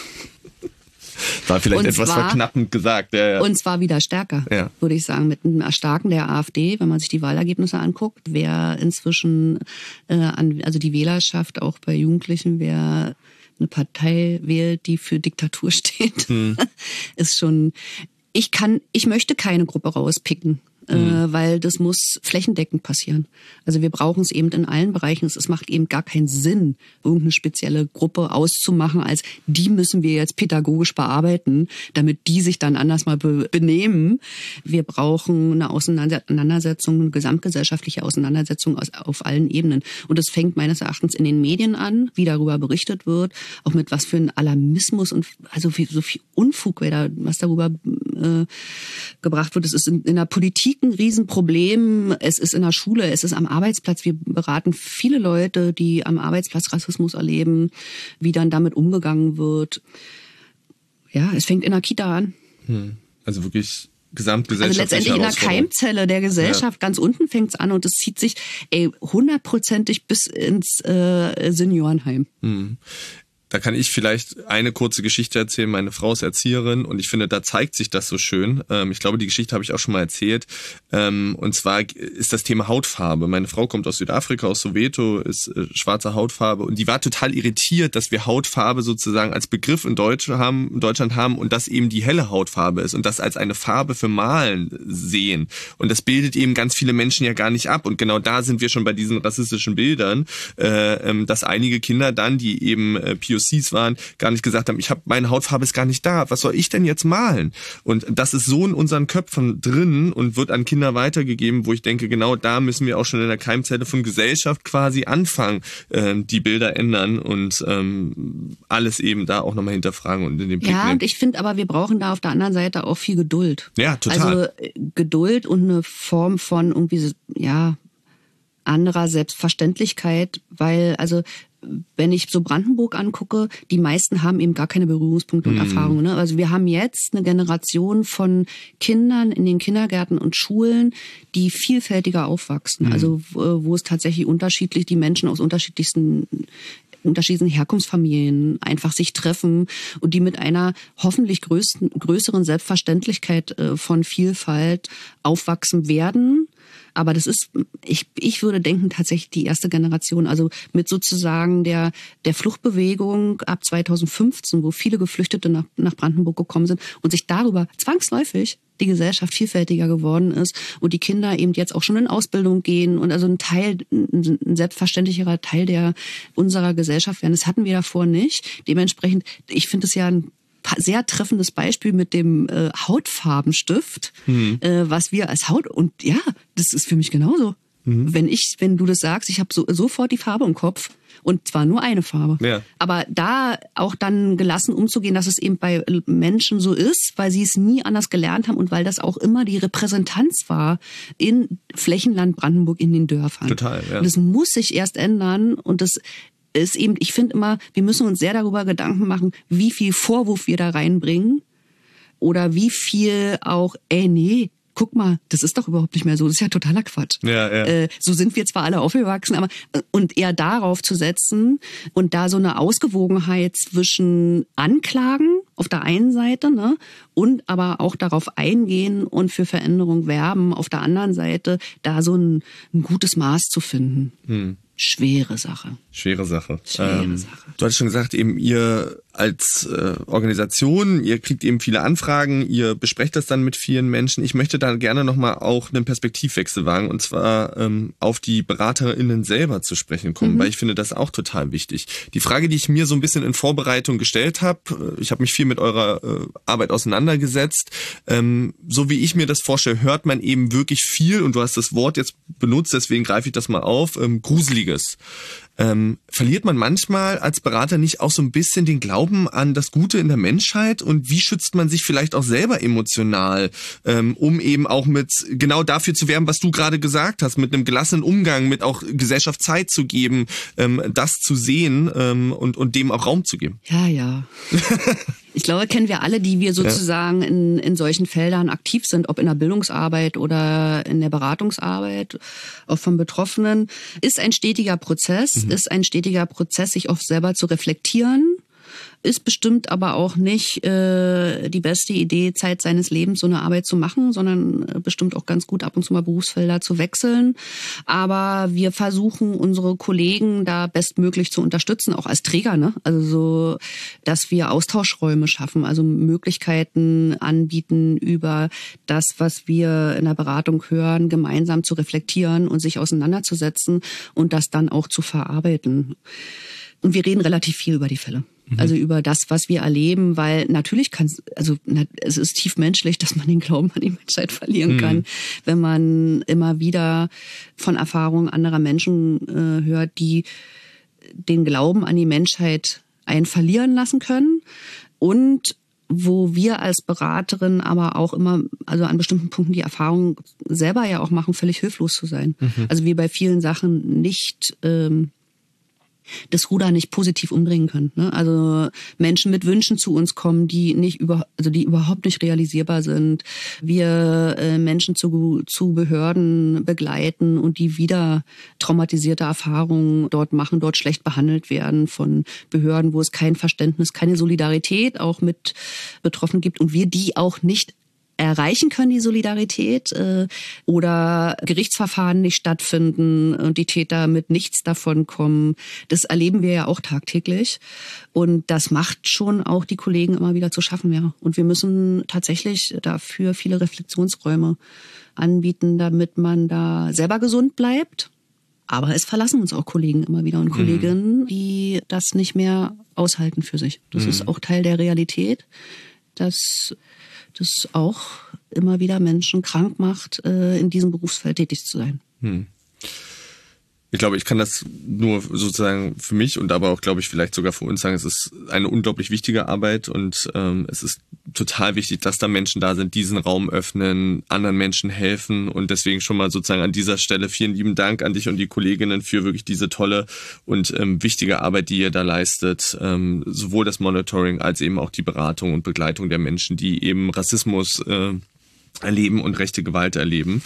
[SPEAKER 2] War vielleicht etwas verknappend gesagt. Ja.
[SPEAKER 3] Und zwar wieder stärker, würde ich sagen, mit einem Erstarken der AfD, wenn man sich die Wahlergebnisse anguckt. Wer inzwischen, also die Wählerschaft auch bei Jugendlichen, wer eine Partei wählt, die für Diktatur steht, ist schon... Ich möchte keine Gruppe rauspicken, weil das muss flächendeckend passieren. Also wir brauchen es eben in allen Bereichen. Es macht eben gar keinen Sinn, irgendeine spezielle Gruppe auszumachen, als die müssen wir jetzt pädagogisch bearbeiten, damit die sich dann anders mal benehmen. Wir brauchen eine Auseinandersetzung, eine gesamtgesellschaftliche Auseinandersetzung auf allen Ebenen. Und das fängt meines Erachtens in den Medien an, wie darüber berichtet wird, auch mit was für ein Alarmismus und also so viel Unfug, was darüber gebracht wird. Es ist in der Politik ein Riesenproblem. Es ist in der Schule, es ist am Arbeitsplatz. Wir beraten viele Leute, die am Arbeitsplatz Rassismus erleben, wie dann damit umgegangen wird. Ja, es fängt in der Kita an.
[SPEAKER 2] Also wirklich gesamtgesellschaftliche
[SPEAKER 3] Also letztendlich in der Keimzelle der Gesellschaft, ganz unten fängt's an und es zieht sich 100%ig bis ins Seniorenheim.
[SPEAKER 2] Da kann ich vielleicht eine kurze Geschichte erzählen. Meine Frau ist Erzieherin und ich finde, da zeigt sich das so schön. Ich glaube, die Geschichte habe ich auch schon mal erzählt. Und zwar ist das Thema Hautfarbe. Meine Frau kommt aus Südafrika, aus Soweto, ist schwarze Hautfarbe und die war total irritiert, dass wir Hautfarbe sozusagen als Begriff in Deutschland haben und das eben die helle Hautfarbe ist und das als eine Farbe für Malen sehen. Und das bildet eben ganz viele Menschen ja gar nicht ab. Und genau da sind wir schon bei diesen rassistischen Bildern, dass einige Kinder dann, die eben POCs waren, gar nicht gesagt haben, meine Hautfarbe ist gar nicht da, was soll ich denn jetzt malen? Und das ist so in unseren Köpfen drin und wird an Kinder weitergegeben, wo ich denke, genau da müssen wir auch schon in der Keimzelle von Gesellschaft quasi anfangen, die Bilder ändern und alles eben da auch nochmal hinterfragen und in den Blick nehmen.
[SPEAKER 3] Ja, und ich finde aber, wir brauchen da auf der anderen Seite auch viel Geduld.
[SPEAKER 2] Ja, total.
[SPEAKER 3] Also Geduld und eine Form von irgendwie, anderer Selbstverständlichkeit, weil, also wenn ich so Brandenburg angucke, die meisten haben eben gar keine Berührungspunkte und Erfahrungen. Ne? Also wir haben jetzt eine Generation von Kindern in den Kindergärten und Schulen, die vielfältiger aufwachsen. Also wo es tatsächlich die Menschen aus unterschiedlichsten Herkunftsfamilien einfach sich treffen und die mit einer hoffentlich größeren Selbstverständlichkeit von Vielfalt aufwachsen werden. Aber das ist, ich würde denken, tatsächlich die erste Generation, also mit sozusagen der Fluchtbewegung ab 2015, wo viele Geflüchtete nach Brandenburg gekommen sind und sich darüber zwangsläufig die Gesellschaft vielfältiger geworden ist und die Kinder eben jetzt auch schon in Ausbildung gehen und also ein selbstverständlicherer Teil unserer Gesellschaft werden. Das hatten wir davor nicht. Dementsprechend, ich finde es ja ein sehr treffendes Beispiel mit dem Hautfarbenstift, was wir als und ja, das ist für mich genauso. Wenn du das sagst, ich habe sofort die Farbe im Kopf und zwar nur eine Farbe. Ja. Aber da auch dann gelassen umzugehen, dass es eben bei Menschen so ist, weil sie es nie anders gelernt haben und weil das auch immer die Repräsentanz war in Flächenland Brandenburg, in den Dörfern.
[SPEAKER 2] Total, ja.
[SPEAKER 3] Und das muss sich erst ändern und das ist eben, ich finde immer, wir müssen uns sehr darüber Gedanken machen, wie viel Vorwurf wir da reinbringen oder wie viel auch, nee, guck mal, das ist doch überhaupt nicht mehr so, das ist ja totaler Quatsch. Ja. So sind wir zwar alle aufgewachsen, aber und eher darauf zu setzen und da so eine Ausgewogenheit zwischen Anklagen auf der einen Seite, ne, und aber auch darauf eingehen und für Veränderung werben auf der anderen Seite, da so ein gutes Maß zu finden. Schwere Sache.
[SPEAKER 2] Du hattest schon gesagt, eben ihr als Organisation, ihr kriegt eben viele Anfragen, ihr besprecht das dann mit vielen Menschen. Ich möchte da gerne nochmal auch einen Perspektivwechsel wagen und zwar auf die BeraterInnen selber zu sprechen kommen, weil ich finde das auch total wichtig. Die Frage, die ich mir so ein bisschen in Vorbereitung gestellt habe, ich habe mich viel mit eurer Arbeit auseinandergesetzt, so wie ich mir das vorstelle, hört man eben wirklich viel, und du hast das Wort jetzt benutzt, deswegen greife ich das mal auf, Gruseliges. Verliert man manchmal als Berater nicht auch so ein bisschen den Glauben an das Gute in der Menschheit? Und wie schützt man sich vielleicht auch selber emotional, um eben auch mit genau dafür zu werben, was du gerade gesagt hast, mit einem gelassenen Umgang, mit auch Gesellschaft Zeit zu geben, das zu sehen und dem auch Raum zu geben?
[SPEAKER 3] Ja. Ich glaube, kennen wir alle, die wir sozusagen in solchen Feldern aktiv sind, ob in der Bildungsarbeit oder in der Beratungsarbeit, auch von Betroffenen. Ist ein stetiger Prozess, sich auch selber zu reflektieren. Ist bestimmt aber auch nicht die beste Idee, Zeit seines Lebens so eine Arbeit zu machen, sondern bestimmt auch ganz gut ab und zu mal Berufsfelder zu wechseln. Aber wir versuchen, unsere Kollegen da bestmöglich zu unterstützen, auch als Träger, ne? Also so, dass wir Austauschräume schaffen, also Möglichkeiten anbieten, über das, was wir in der Beratung hören, gemeinsam zu reflektieren und sich auseinanderzusetzen und das dann auch zu verarbeiten. Und wir reden relativ viel über die Fälle. Also über das, was wir erleben, weil natürlich es ist tief menschlich, dass man den Glauben an die Menschheit verlieren kann, wenn man immer wieder von Erfahrungen anderer Menschen hört, die den Glauben an die Menschheit einen verlieren lassen können und wo wir als Beraterin aber auch immer, also an bestimmten Punkten die Erfahrung selber ja auch machen, völlig hilflos zu sein. Also wir bei vielen Sachen nicht das Ruder nicht positiv umdrehen können. Ne? Also Menschen mit Wünschen zu uns kommen, die überhaupt nicht realisierbar sind. Wir Menschen zu Behörden begleiten und die wieder traumatisierte Erfahrungen dort machen, dort schlecht behandelt werden von Behörden, wo es kein Verständnis, keine Solidarität auch mit Betroffenen gibt und wir die auch nicht erreichen können, die Solidarität, oder Gerichtsverfahren nicht stattfinden und die Täter mit nichts davon kommen. Das erleben wir ja auch tagtäglich. Und das macht schon auch die Kollegen immer wieder zu schaffen, ja. Und wir müssen tatsächlich dafür viele Reflexionsräume anbieten, damit man da selber gesund bleibt. Aber es verlassen uns auch Kollegen immer wieder und Kolleginnen, die das nicht mehr aushalten für sich. Das ist auch Teil der Realität, dass das auch immer wieder Menschen krank macht, in diesem Berufsfeld tätig zu sein.
[SPEAKER 2] Ich glaube, ich kann das nur sozusagen für mich und aber auch, glaube ich, vielleicht sogar für uns sagen, es ist eine unglaublich wichtige Arbeit und es ist total wichtig, dass da Menschen da sind, diesen Raum öffnen, anderen Menschen helfen und deswegen schon mal sozusagen an dieser Stelle vielen lieben Dank an dich und die Kolleginnen für wirklich diese tolle und wichtige Arbeit, die ihr da leistet, sowohl das Monitoring als eben auch die Beratung und Begleitung der Menschen, die eben Rassismus erleben und rechte Gewalt erleben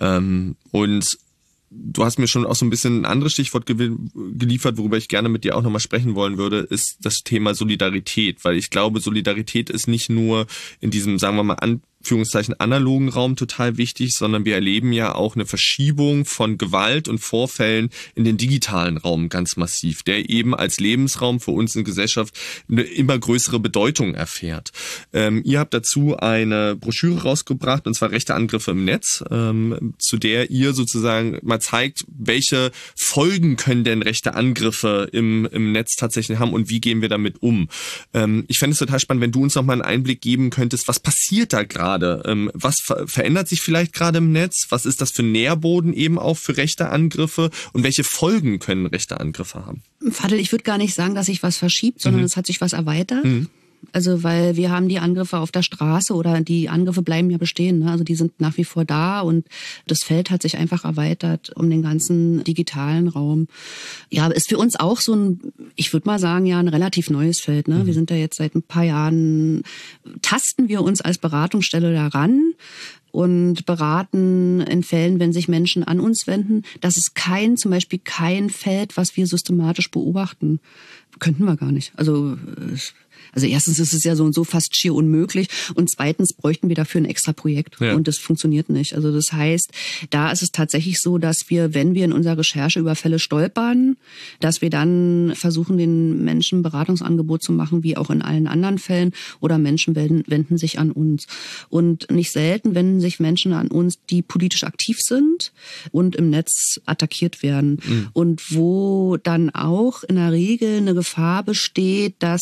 [SPEAKER 2] und du hast mir schon auch so ein bisschen ein anderes Stichwort geliefert, worüber ich gerne mit dir auch nochmal sprechen wollen würde, ist das Thema Solidarität, weil ich glaube, Solidarität ist nicht nur in diesem, sagen wir mal, Anführungszeichen analogen Raum total wichtig, sondern wir erleben ja auch eine Verschiebung von Gewalt und Vorfällen in den digitalen Raum ganz massiv, der eben als Lebensraum für uns in Gesellschaft eine immer größere Bedeutung erfährt. Ihr habt dazu eine Broschüre rausgebracht, und zwar Rechte Angriffe im Netz, zu der ihr sozusagen mal zeigt, welche Folgen können denn rechte Angriffe im Netz tatsächlich haben und wie gehen wir damit um. Ich fände es total spannend, wenn du uns noch mal einen Einblick geben könntest, was passiert da gerade? Was verändert sich vielleicht gerade im Netz? Was ist das für ein Nährboden eben auch für rechte Angriffe? Und welche Folgen können rechte Angriffe haben?
[SPEAKER 3] Fadel, ich würde gar nicht sagen, dass sich was verschiebt, sondern es hat sich was erweitert. Also weil wir haben die Angriffe auf der Straße oder die Angriffe bleiben ja bestehen. Ne? Also die sind nach wie vor da und das Feld hat sich einfach erweitert um den ganzen digitalen Raum. Ja, ist für uns auch so ein, ich würde mal sagen, ja, ein relativ neues Feld. Ne? Wir sind da jetzt seit ein paar Jahren, tasten wir uns als Beratungsstelle daran und beraten in Fällen, wenn sich Menschen an uns wenden. Das ist zum Beispiel kein Feld, was wir systematisch beobachten. Könnten wir gar nicht. Also erstens ist es ja so und so fast schier unmöglich und zweitens bräuchten wir dafür ein extra Projekt und das funktioniert nicht. Also das heißt, da ist es tatsächlich so, dass wir, wenn wir in unserer Recherche über Fälle stolpern, dass wir dann versuchen, den Menschen ein Beratungsangebot zu machen, wie auch in allen anderen Fällen, oder Menschen wenden sich an uns. Und nicht selten wenden sich Menschen an uns, die politisch aktiv sind und im Netz attackiert werden. Und wo dann auch in der Regel eine Gefahr besteht, dass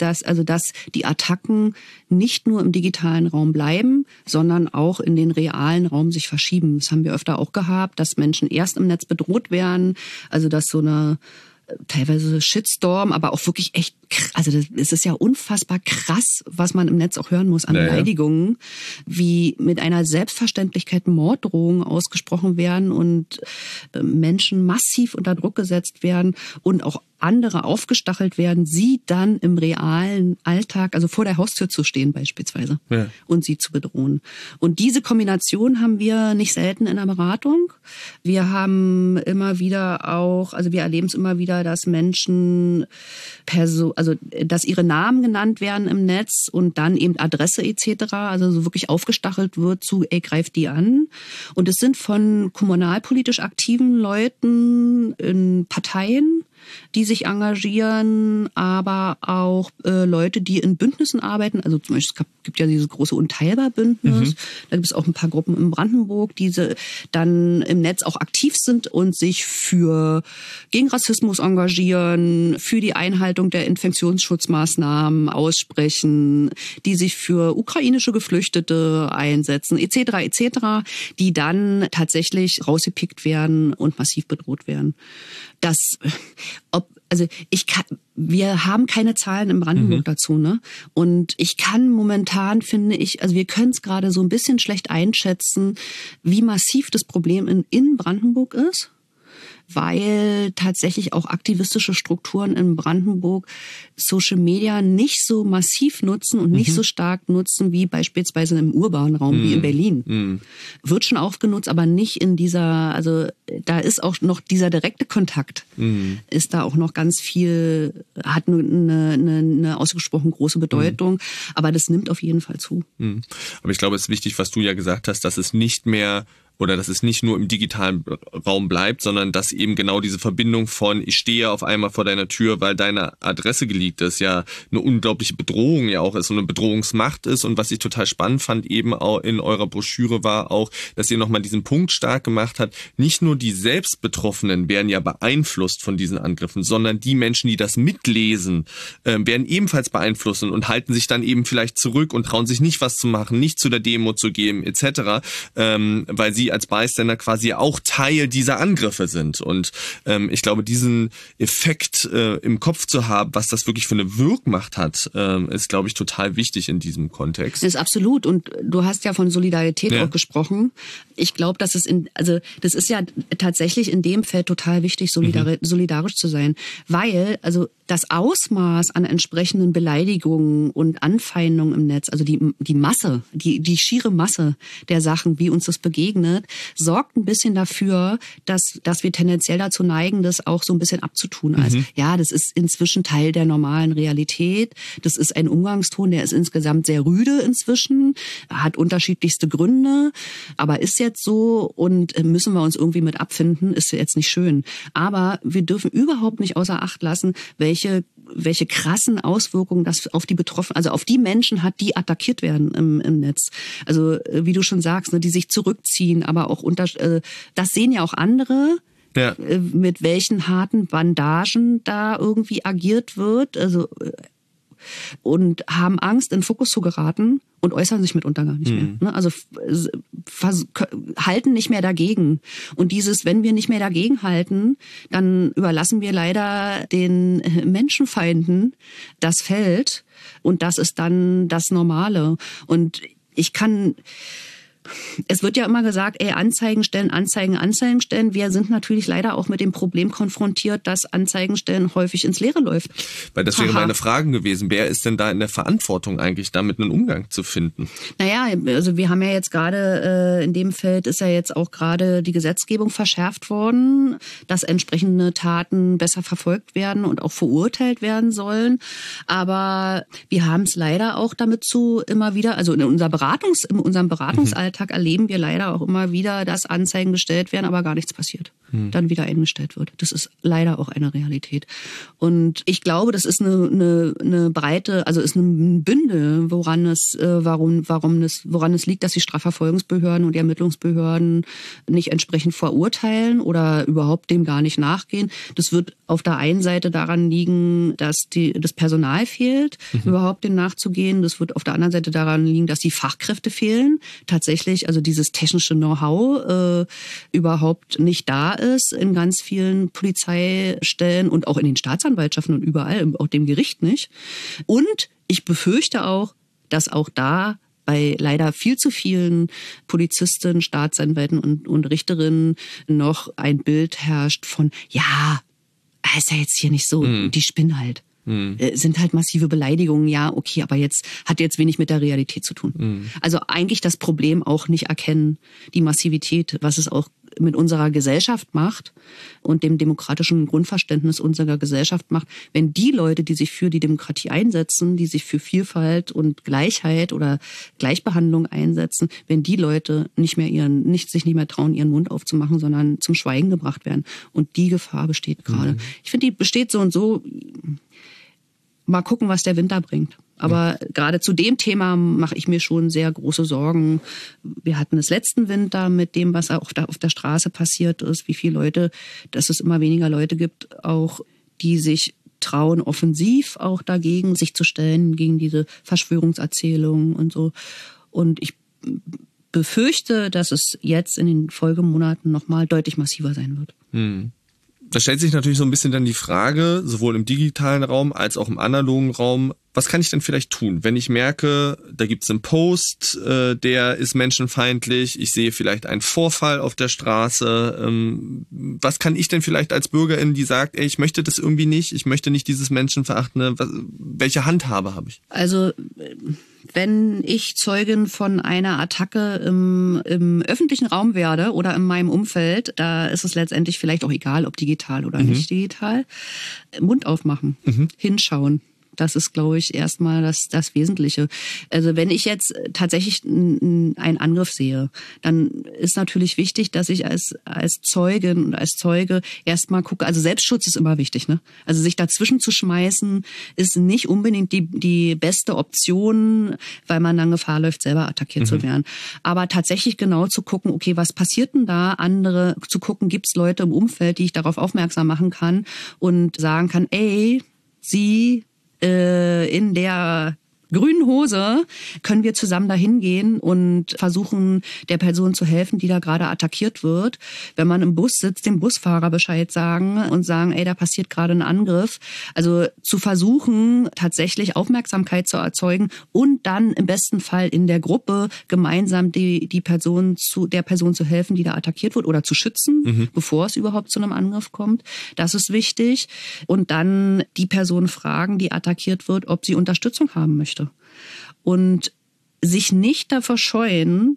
[SPEAKER 3] die Attacken nicht nur im digitalen Raum bleiben, sondern auch in den realen Raum sich verschieben. Das haben wir öfter auch gehabt, dass Menschen erst im Netz bedroht werden, also dass so eine teilweise Shitstorm, aber auch wirklich echt, also es ist ja unfassbar krass, was man im Netz auch hören muss an Beleidigungen, wie mit einer Selbstverständlichkeit Morddrohungen ausgesprochen werden und Menschen massiv unter Druck gesetzt werden und auch andere aufgestachelt werden, sie dann im realen Alltag, also vor der Haustür zu stehen beispielsweise und sie zu bedrohen. Und diese Kombination haben wir nicht selten in der Beratung. Wir haben immer wieder auch, also wir erleben es immer wieder, dass Menschen dass ihre Namen genannt werden im Netz und dann eben Adresse etc., also so wirklich aufgestachelt wird zu, ey, greif die an. Und es sind von kommunalpolitisch aktiven Leuten in Parteien, die sich engagieren, aber auch Leute, die in Bündnissen arbeiten. Also zum Beispiel, es gibt ja dieses große Unteilbar-Bündnis. Da gibt es auch ein paar Gruppen in Brandenburg, die dann im Netz auch aktiv sind und sich gegen Rassismus engagieren, für die Einhaltung der Infektionsschutzmaßnahmen aussprechen, die sich für ukrainische Geflüchtete einsetzen, etc., die dann tatsächlich rausgepickt werden und massiv bedroht werden. Wir haben keine Zahlen in Brandenburg dazu, ne? Und ich kann momentan, finde ich, also wir können es gerade so ein bisschen schlecht einschätzen, wie massiv das Problem in Brandenburg ist, weil tatsächlich auch aktivistische Strukturen in Brandenburg Social Media nicht so massiv nutzen und nicht so stark nutzen wie beispielsweise im urbanen Raum, wie in Berlin. Wird schon auch genutzt, aber nicht in dieser, also da ist auch noch dieser direkte Kontakt, ist da auch noch ganz viel, hat eine ausgesprochen große Bedeutung, aber das nimmt auf jeden Fall zu.
[SPEAKER 2] Aber ich glaube, es ist wichtig, was du ja gesagt hast, dass es nicht mehr oder dass es nicht nur im digitalen Raum bleibt, sondern dass eben genau diese Verbindung von ich stehe auf einmal vor deiner Tür, weil deine Adresse geleakt ist, ja eine unglaubliche Bedrohung ja auch ist und eine Bedrohungsmacht ist. Und was ich total spannend fand eben auch in eurer Broschüre war auch, dass ihr nochmal diesen Punkt stark gemacht habt, nicht nur die Selbstbetroffenen werden ja beeinflusst von diesen Angriffen, sondern die Menschen, die das mitlesen, werden ebenfalls beeinflusst und halten sich dann eben vielleicht zurück und trauen sich nicht was zu machen, nicht zu der Demo zu gehen etc., weil sie als Bystander quasi auch Teil dieser Angriffe sind. Und ich glaube, diesen Effekt im Kopf zu haben, was das wirklich für eine Wirkmacht hat, ist, glaube ich, total wichtig in diesem Kontext.
[SPEAKER 3] Das ist absolut. Und du hast ja von Solidarität auch gesprochen. Ich glaube, dass das ist ja tatsächlich in dem Feld total wichtig, solidarisch zu sein. Weil, also das Ausmaß an entsprechenden Beleidigungen und Anfeindungen im Netz, also die Masse, die schiere Masse der Sachen, wie uns das begegnet, sorgt ein bisschen dafür, dass wir tendenziell dazu neigen, das auch so ein bisschen abzutun. Als ja, das ist inzwischen Teil der normalen Realität. Das ist ein Umgangston, der ist insgesamt sehr rüde inzwischen, hat unterschiedlichste Gründe, aber ist jetzt so und müssen wir uns irgendwie mit abfinden, ist jetzt nicht schön. Aber wir dürfen überhaupt nicht außer Acht lassen, welche krassen Auswirkungen das auf die Betroffenen, also auf die Menschen hat, die attackiert werden im Netz. Also wie du schon sagst, ne, die sich zurückziehen, aber auch das sehen ja auch andere. Ja. Mit welchen harten Bandagen da irgendwie agiert wird, also und haben Angst, in den Fokus zu geraten und äußern sich mitunter gar nicht mehr. Also halten nicht mehr dagegen. Und wenn wir nicht mehr dagegen halten, dann überlassen wir leider den Menschenfeinden das Feld und das ist dann das Normale. Und es wird ja immer gesagt, Anzeigen stellen. Wir sind natürlich leider auch mit dem Problem konfrontiert, dass Anzeigenstellen häufig ins Leere läuft.
[SPEAKER 2] Weil das wäre meine Frage gewesen. Wer ist denn da in der Verantwortung eigentlich, damit einen Umgang zu finden?
[SPEAKER 3] Naja, also wir haben ja jetzt gerade, in dem Feld ist ja jetzt auch gerade die Gesetzgebung verschärft worden, dass entsprechende Taten besser verfolgt werden und auch verurteilt werden sollen. Aber wir haben es leider auch damit immer wieder, also in unserem Beratungsalltag erleben wir leider auch immer wieder, dass Anzeigen gestellt werden, aber gar nichts passiert. Dann wieder eingestellt wird. Das ist leider auch eine Realität. Und ich glaube, das ist eine breite, also ist ein Bündel, woran es liegt, dass die Strafverfolgungsbehörden und die Ermittlungsbehörden nicht entsprechend verurteilen oder überhaupt dem gar nicht nachgehen. Das wird auf der einen Seite daran liegen, dass das Personal fehlt, überhaupt dem nachzugehen. Das wird auf der anderen Seite daran liegen, dass die Fachkräfte fehlen. Tatsächlich, also dieses technische Know-how überhaupt nicht da ist in ganz vielen Polizeistellen und auch in den Staatsanwaltschaften und überall, auch dem Gericht nicht. Und ich befürchte auch, dass auch da bei leider viel zu vielen Polizisten, Staatsanwälten und Richterinnen noch ein Bild herrscht von, ja, ist ja jetzt hier nicht so, die spinnen halt. Sind halt massive Beleidigungen, ja, okay, aber hat jetzt wenig mit der Realität zu tun. Also eigentlich das Problem auch nicht erkennen, die Massivität, was es auch mit unserer Gesellschaft macht und dem demokratischen Grundverständnis unserer Gesellschaft macht, wenn die Leute, die sich für die Demokratie einsetzen, die sich für Vielfalt und Gleichheit oder Gleichbehandlung einsetzen, wenn die Leute sich nicht mehr trauen, ihren Mund aufzumachen, sondern zum Schweigen gebracht werden. Und die Gefahr besteht gerade. Ich finde, die besteht so und so. Mal gucken, was der Winter bringt. Aber gerade zu dem Thema mache ich mir schon sehr große Sorgen. Wir hatten es letzten Winter mit dem, was auch auf der Straße passiert ist, dass es immer weniger Leute gibt, auch die sich trauen, offensiv auch dagegen sich zu stellen, gegen diese Verschwörungserzählungen und so. Und ich befürchte, dass es jetzt in den Folgemonaten nochmal deutlich massiver sein wird.
[SPEAKER 2] Da stellt sich natürlich so ein bisschen dann die Frage, sowohl im digitalen Raum als auch im analogen Raum, was kann ich denn vielleicht tun, wenn ich merke, da gibt's einen Post, der ist menschenfeindlich, ich sehe vielleicht einen Vorfall auf der Straße. Was kann ich denn vielleicht als Bürgerin, die sagt, ey, ich möchte das irgendwie nicht, ich möchte nicht dieses Menschenverachtende, welche Handhabe habe ich?
[SPEAKER 3] Also wenn ich Zeugin von einer Attacke im öffentlichen Raum werde oder in meinem Umfeld, da ist es letztendlich vielleicht auch egal, ob digital oder nicht digital, Mund aufmachen, hinschauen. Das ist, glaube ich, erstmal das Wesentliche. Also wenn ich jetzt tatsächlich einen Angriff sehe, dann ist natürlich wichtig, dass ich als Zeugin und als Zeuge erstmal gucke. Also Selbstschutz ist immer wichtig, ne? Also sich dazwischen zu schmeißen, ist nicht unbedingt die beste Option, weil man dann Gefahr läuft, selber attackiert zu werden. Aber tatsächlich genau zu gucken, okay, was passiert denn da? Andere zu gucken, gibt es Leute im Umfeld, die ich darauf aufmerksam machen kann und sagen kann, ey, Sie in der grünen Hose können wir zusammen dahin gehen und versuchen, der Person zu helfen, die da gerade attackiert wird. Wenn man im Bus sitzt, dem Busfahrer Bescheid sagen und sagen, ey, da passiert gerade ein Angriff. Also zu versuchen, tatsächlich Aufmerksamkeit zu erzeugen und dann im besten Fall in der Gruppe gemeinsam der Person zu helfen, die da attackiert wird oder zu schützen, bevor es überhaupt zu einem Angriff kommt. Das ist wichtig. Und dann die Person fragen, die attackiert wird, ob sie Unterstützung haben möchte. Und sich nicht davor scheuen,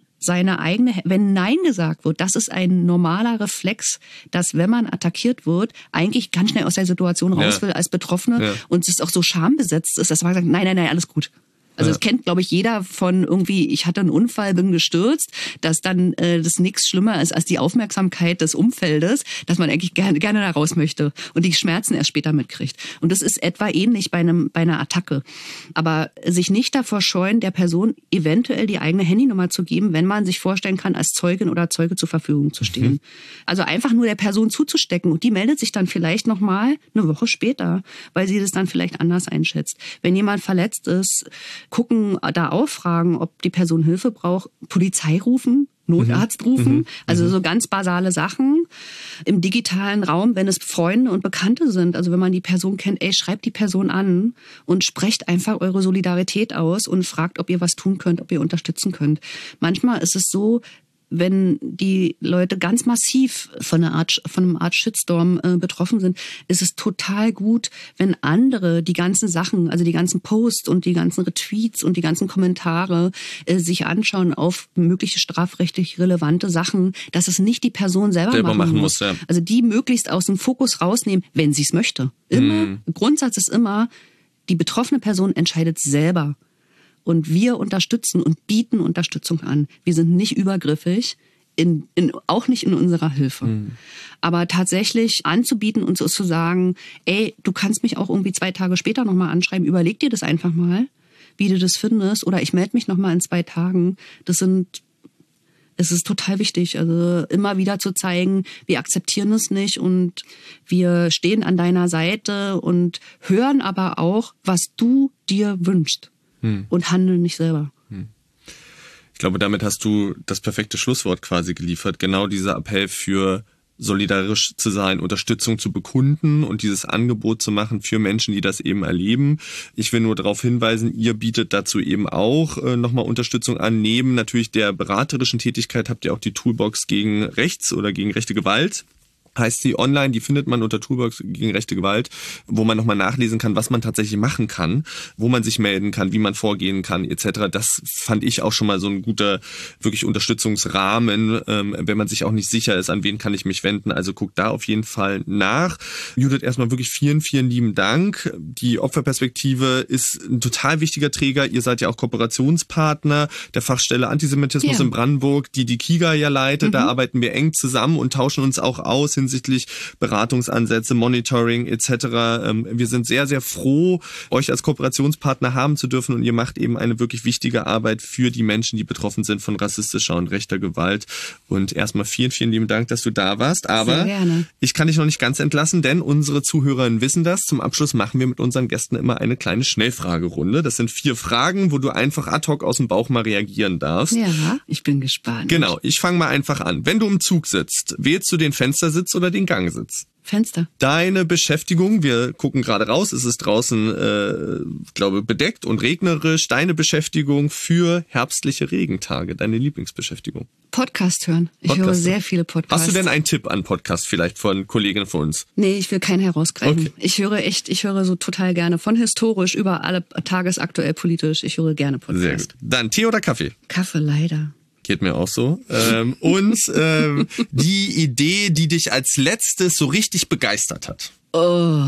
[SPEAKER 3] wenn Nein gesagt wird, das ist ein normaler Reflex, dass wenn man attackiert wird, eigentlich ganz schnell aus der Situation raus will als Betroffene und es auch so schambesetzt ist, dass man sagt, nein, alles gut. Also das kennt, glaube ich, jeder von irgendwie, ich hatte einen Unfall, bin gestürzt, dass dann das nichts schlimmer ist als die Aufmerksamkeit des Umfeldes, dass man eigentlich gerne da raus möchte und die Schmerzen erst später mitkriegt. Und das ist etwa ähnlich bei einer Attacke. Aber sich nicht davor scheuen, der Person eventuell die eigene Handynummer zu geben, wenn man sich vorstellen kann, als Zeugin oder Zeuge zur Verfügung zu stehen. Also einfach nur der Person zuzustecken und die meldet sich dann vielleicht nochmal eine Woche später, weil sie das dann vielleicht anders einschätzt. Wenn jemand verletzt ist, gucken, da auffragen, ob die Person Hilfe braucht, Polizei rufen, Notarzt rufen, also so ganz basale Sachen. Im digitalen Raum, wenn es Freunde und Bekannte sind, also wenn man die Person kennt, ey, schreibt die Person an und sprecht einfach eure Solidarität aus und fragt, ob ihr was tun könnt, ob ihr unterstützen könnt. Manchmal ist es so, wenn die Leute ganz massiv von einer Art Shitstorm betroffen sind, ist es total gut, wenn andere die ganzen Sachen, also die ganzen Posts und die ganzen Retweets und die ganzen Kommentare sich anschauen auf mögliche strafrechtlich relevante Sachen, dass es nicht die Person selber machen muss. Ja. Also die möglichst aus dem Fokus rausnehmen, wenn sie es möchte. Grundsatz ist immer, die betroffene Person entscheidet selber. Und wir unterstützen und bieten Unterstützung an. Wir sind nicht übergriffig, auch nicht in unserer Hilfe. Aber tatsächlich anzubieten und so zu sagen, ey, du kannst mich auch irgendwie 2 Tage später nochmal anschreiben, überleg dir das einfach mal, wie du das findest, oder ich melde mich nochmal in 2 Tagen. Es ist total wichtig, also immer wieder zu zeigen, wir akzeptieren es nicht und wir stehen an deiner Seite und hören aber auch, was du dir wünschst. Und handeln nicht selber.
[SPEAKER 2] Ich glaube, damit hast du das perfekte Schlusswort quasi geliefert. Genau dieser Appell für solidarisch zu sein, Unterstützung zu bekunden und dieses Angebot zu machen für Menschen, die das eben erleben. Ich will nur darauf hinweisen, ihr bietet dazu eben auch nochmal Unterstützung an. Neben natürlich der beraterischen Tätigkeit habt ihr auch die Toolbox gegen Rechts oder gegen rechte Gewalt. Heißt sie online, die findet man unter Toolbox gegen rechte Gewalt, wo man nochmal nachlesen kann, was man tatsächlich machen kann, wo man sich melden kann, wie man vorgehen kann, etc. Das fand ich auch schon mal so ein guter, wirklich Unterstützungsrahmen, wenn man sich auch nicht sicher ist, an wen kann ich mich wenden. Also guckt da auf jeden Fall nach. Judith, erstmal wirklich vielen, vielen lieben Dank. Die Opferperspektive ist ein total wichtiger Träger. Ihr seid ja auch Kooperationspartner der Fachstelle Antisemitismus in Brandenburg, die KIGA ja leitet. Da arbeiten wir eng zusammen und tauschen uns auch aus hinsichtlich Beratungsansätze, Monitoring etc. Wir sind sehr, sehr froh, euch als Kooperationspartner haben zu dürfen und ihr macht eben eine wirklich wichtige Arbeit für die Menschen, die betroffen sind von rassistischer und rechter Gewalt. Und erstmal vielen, vielen lieben Dank, dass du da warst. Aber ich kann dich noch nicht ganz entlassen, denn unsere Zuhörerinnen wissen das. Zum Abschluss machen wir mit unseren Gästen immer eine kleine Schnellfragerunde. Das sind 4 Fragen, wo du einfach ad hoc aus dem Bauch mal reagieren darfst.
[SPEAKER 3] Ja, ich bin gespannt.
[SPEAKER 2] Genau, ich fange mal einfach an. Wenn du im Zug sitzt, wählst du den Fenstersitz oder den Gangsitz?
[SPEAKER 3] Fenster.
[SPEAKER 2] Deine Beschäftigung, wir gucken gerade raus, es ist draußen, glaube bedeckt und regnerisch. Deine Beschäftigung für herbstliche Regentage, deine Lieblingsbeschäftigung?
[SPEAKER 3] Podcast hören. Ich höre sehr viele Podcasts.
[SPEAKER 2] Hast du denn einen Tipp an Podcast vielleicht von Kolleginnen von uns?
[SPEAKER 3] Nee, ich will keinen herausgreifen.
[SPEAKER 2] Okay.
[SPEAKER 3] Ich höre so total gerne. Von historisch über alle tagesaktuell politisch. Ich höre gerne Podcasts.
[SPEAKER 2] Sehr gut. Dann Tee oder Kaffee?
[SPEAKER 3] Kaffee, leider.
[SPEAKER 2] Geht mir auch so. Und die Idee, die dich als letztes so richtig begeistert hat.
[SPEAKER 3] Oh.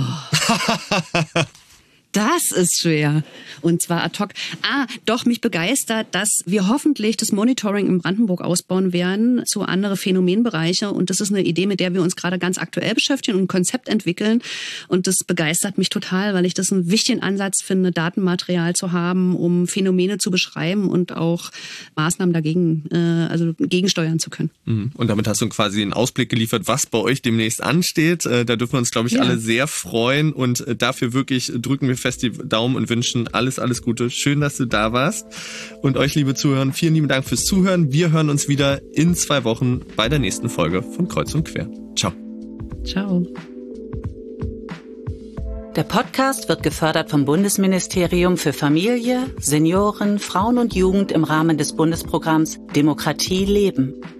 [SPEAKER 3] Das ist schwer. Und zwar ad hoc. Doch, mich begeistert, dass wir hoffentlich das Monitoring in Brandenburg ausbauen werden zu andere Phänomenbereiche. Und das ist eine Idee, mit der wir uns gerade ganz aktuell beschäftigen und ein Konzept entwickeln. Und das begeistert mich total, weil ich das einen wichtigen Ansatz finde, Datenmaterial zu haben, um Phänomene zu beschreiben und auch Maßnahmen dagegen, gegensteuern zu können.
[SPEAKER 2] Und damit hast du quasi einen Ausblick geliefert, was bei euch demnächst ansteht. Da dürfen wir uns, glaube ich, alle sehr freuen. Und dafür wirklich drücken wir fest die Daumen und wünschen alles Gute. Schön, dass du da warst. Und euch, liebe Zuhörer, vielen lieben Dank fürs Zuhören. Wir hören uns wieder in 2 Wochen bei der nächsten Folge von Kreuz und Quer. Ciao.
[SPEAKER 3] Ciao.
[SPEAKER 1] Der Podcast wird gefördert vom Bundesministerium für Familie, Senioren, Frauen und Jugend im Rahmen des Bundesprogramms Demokratie leben.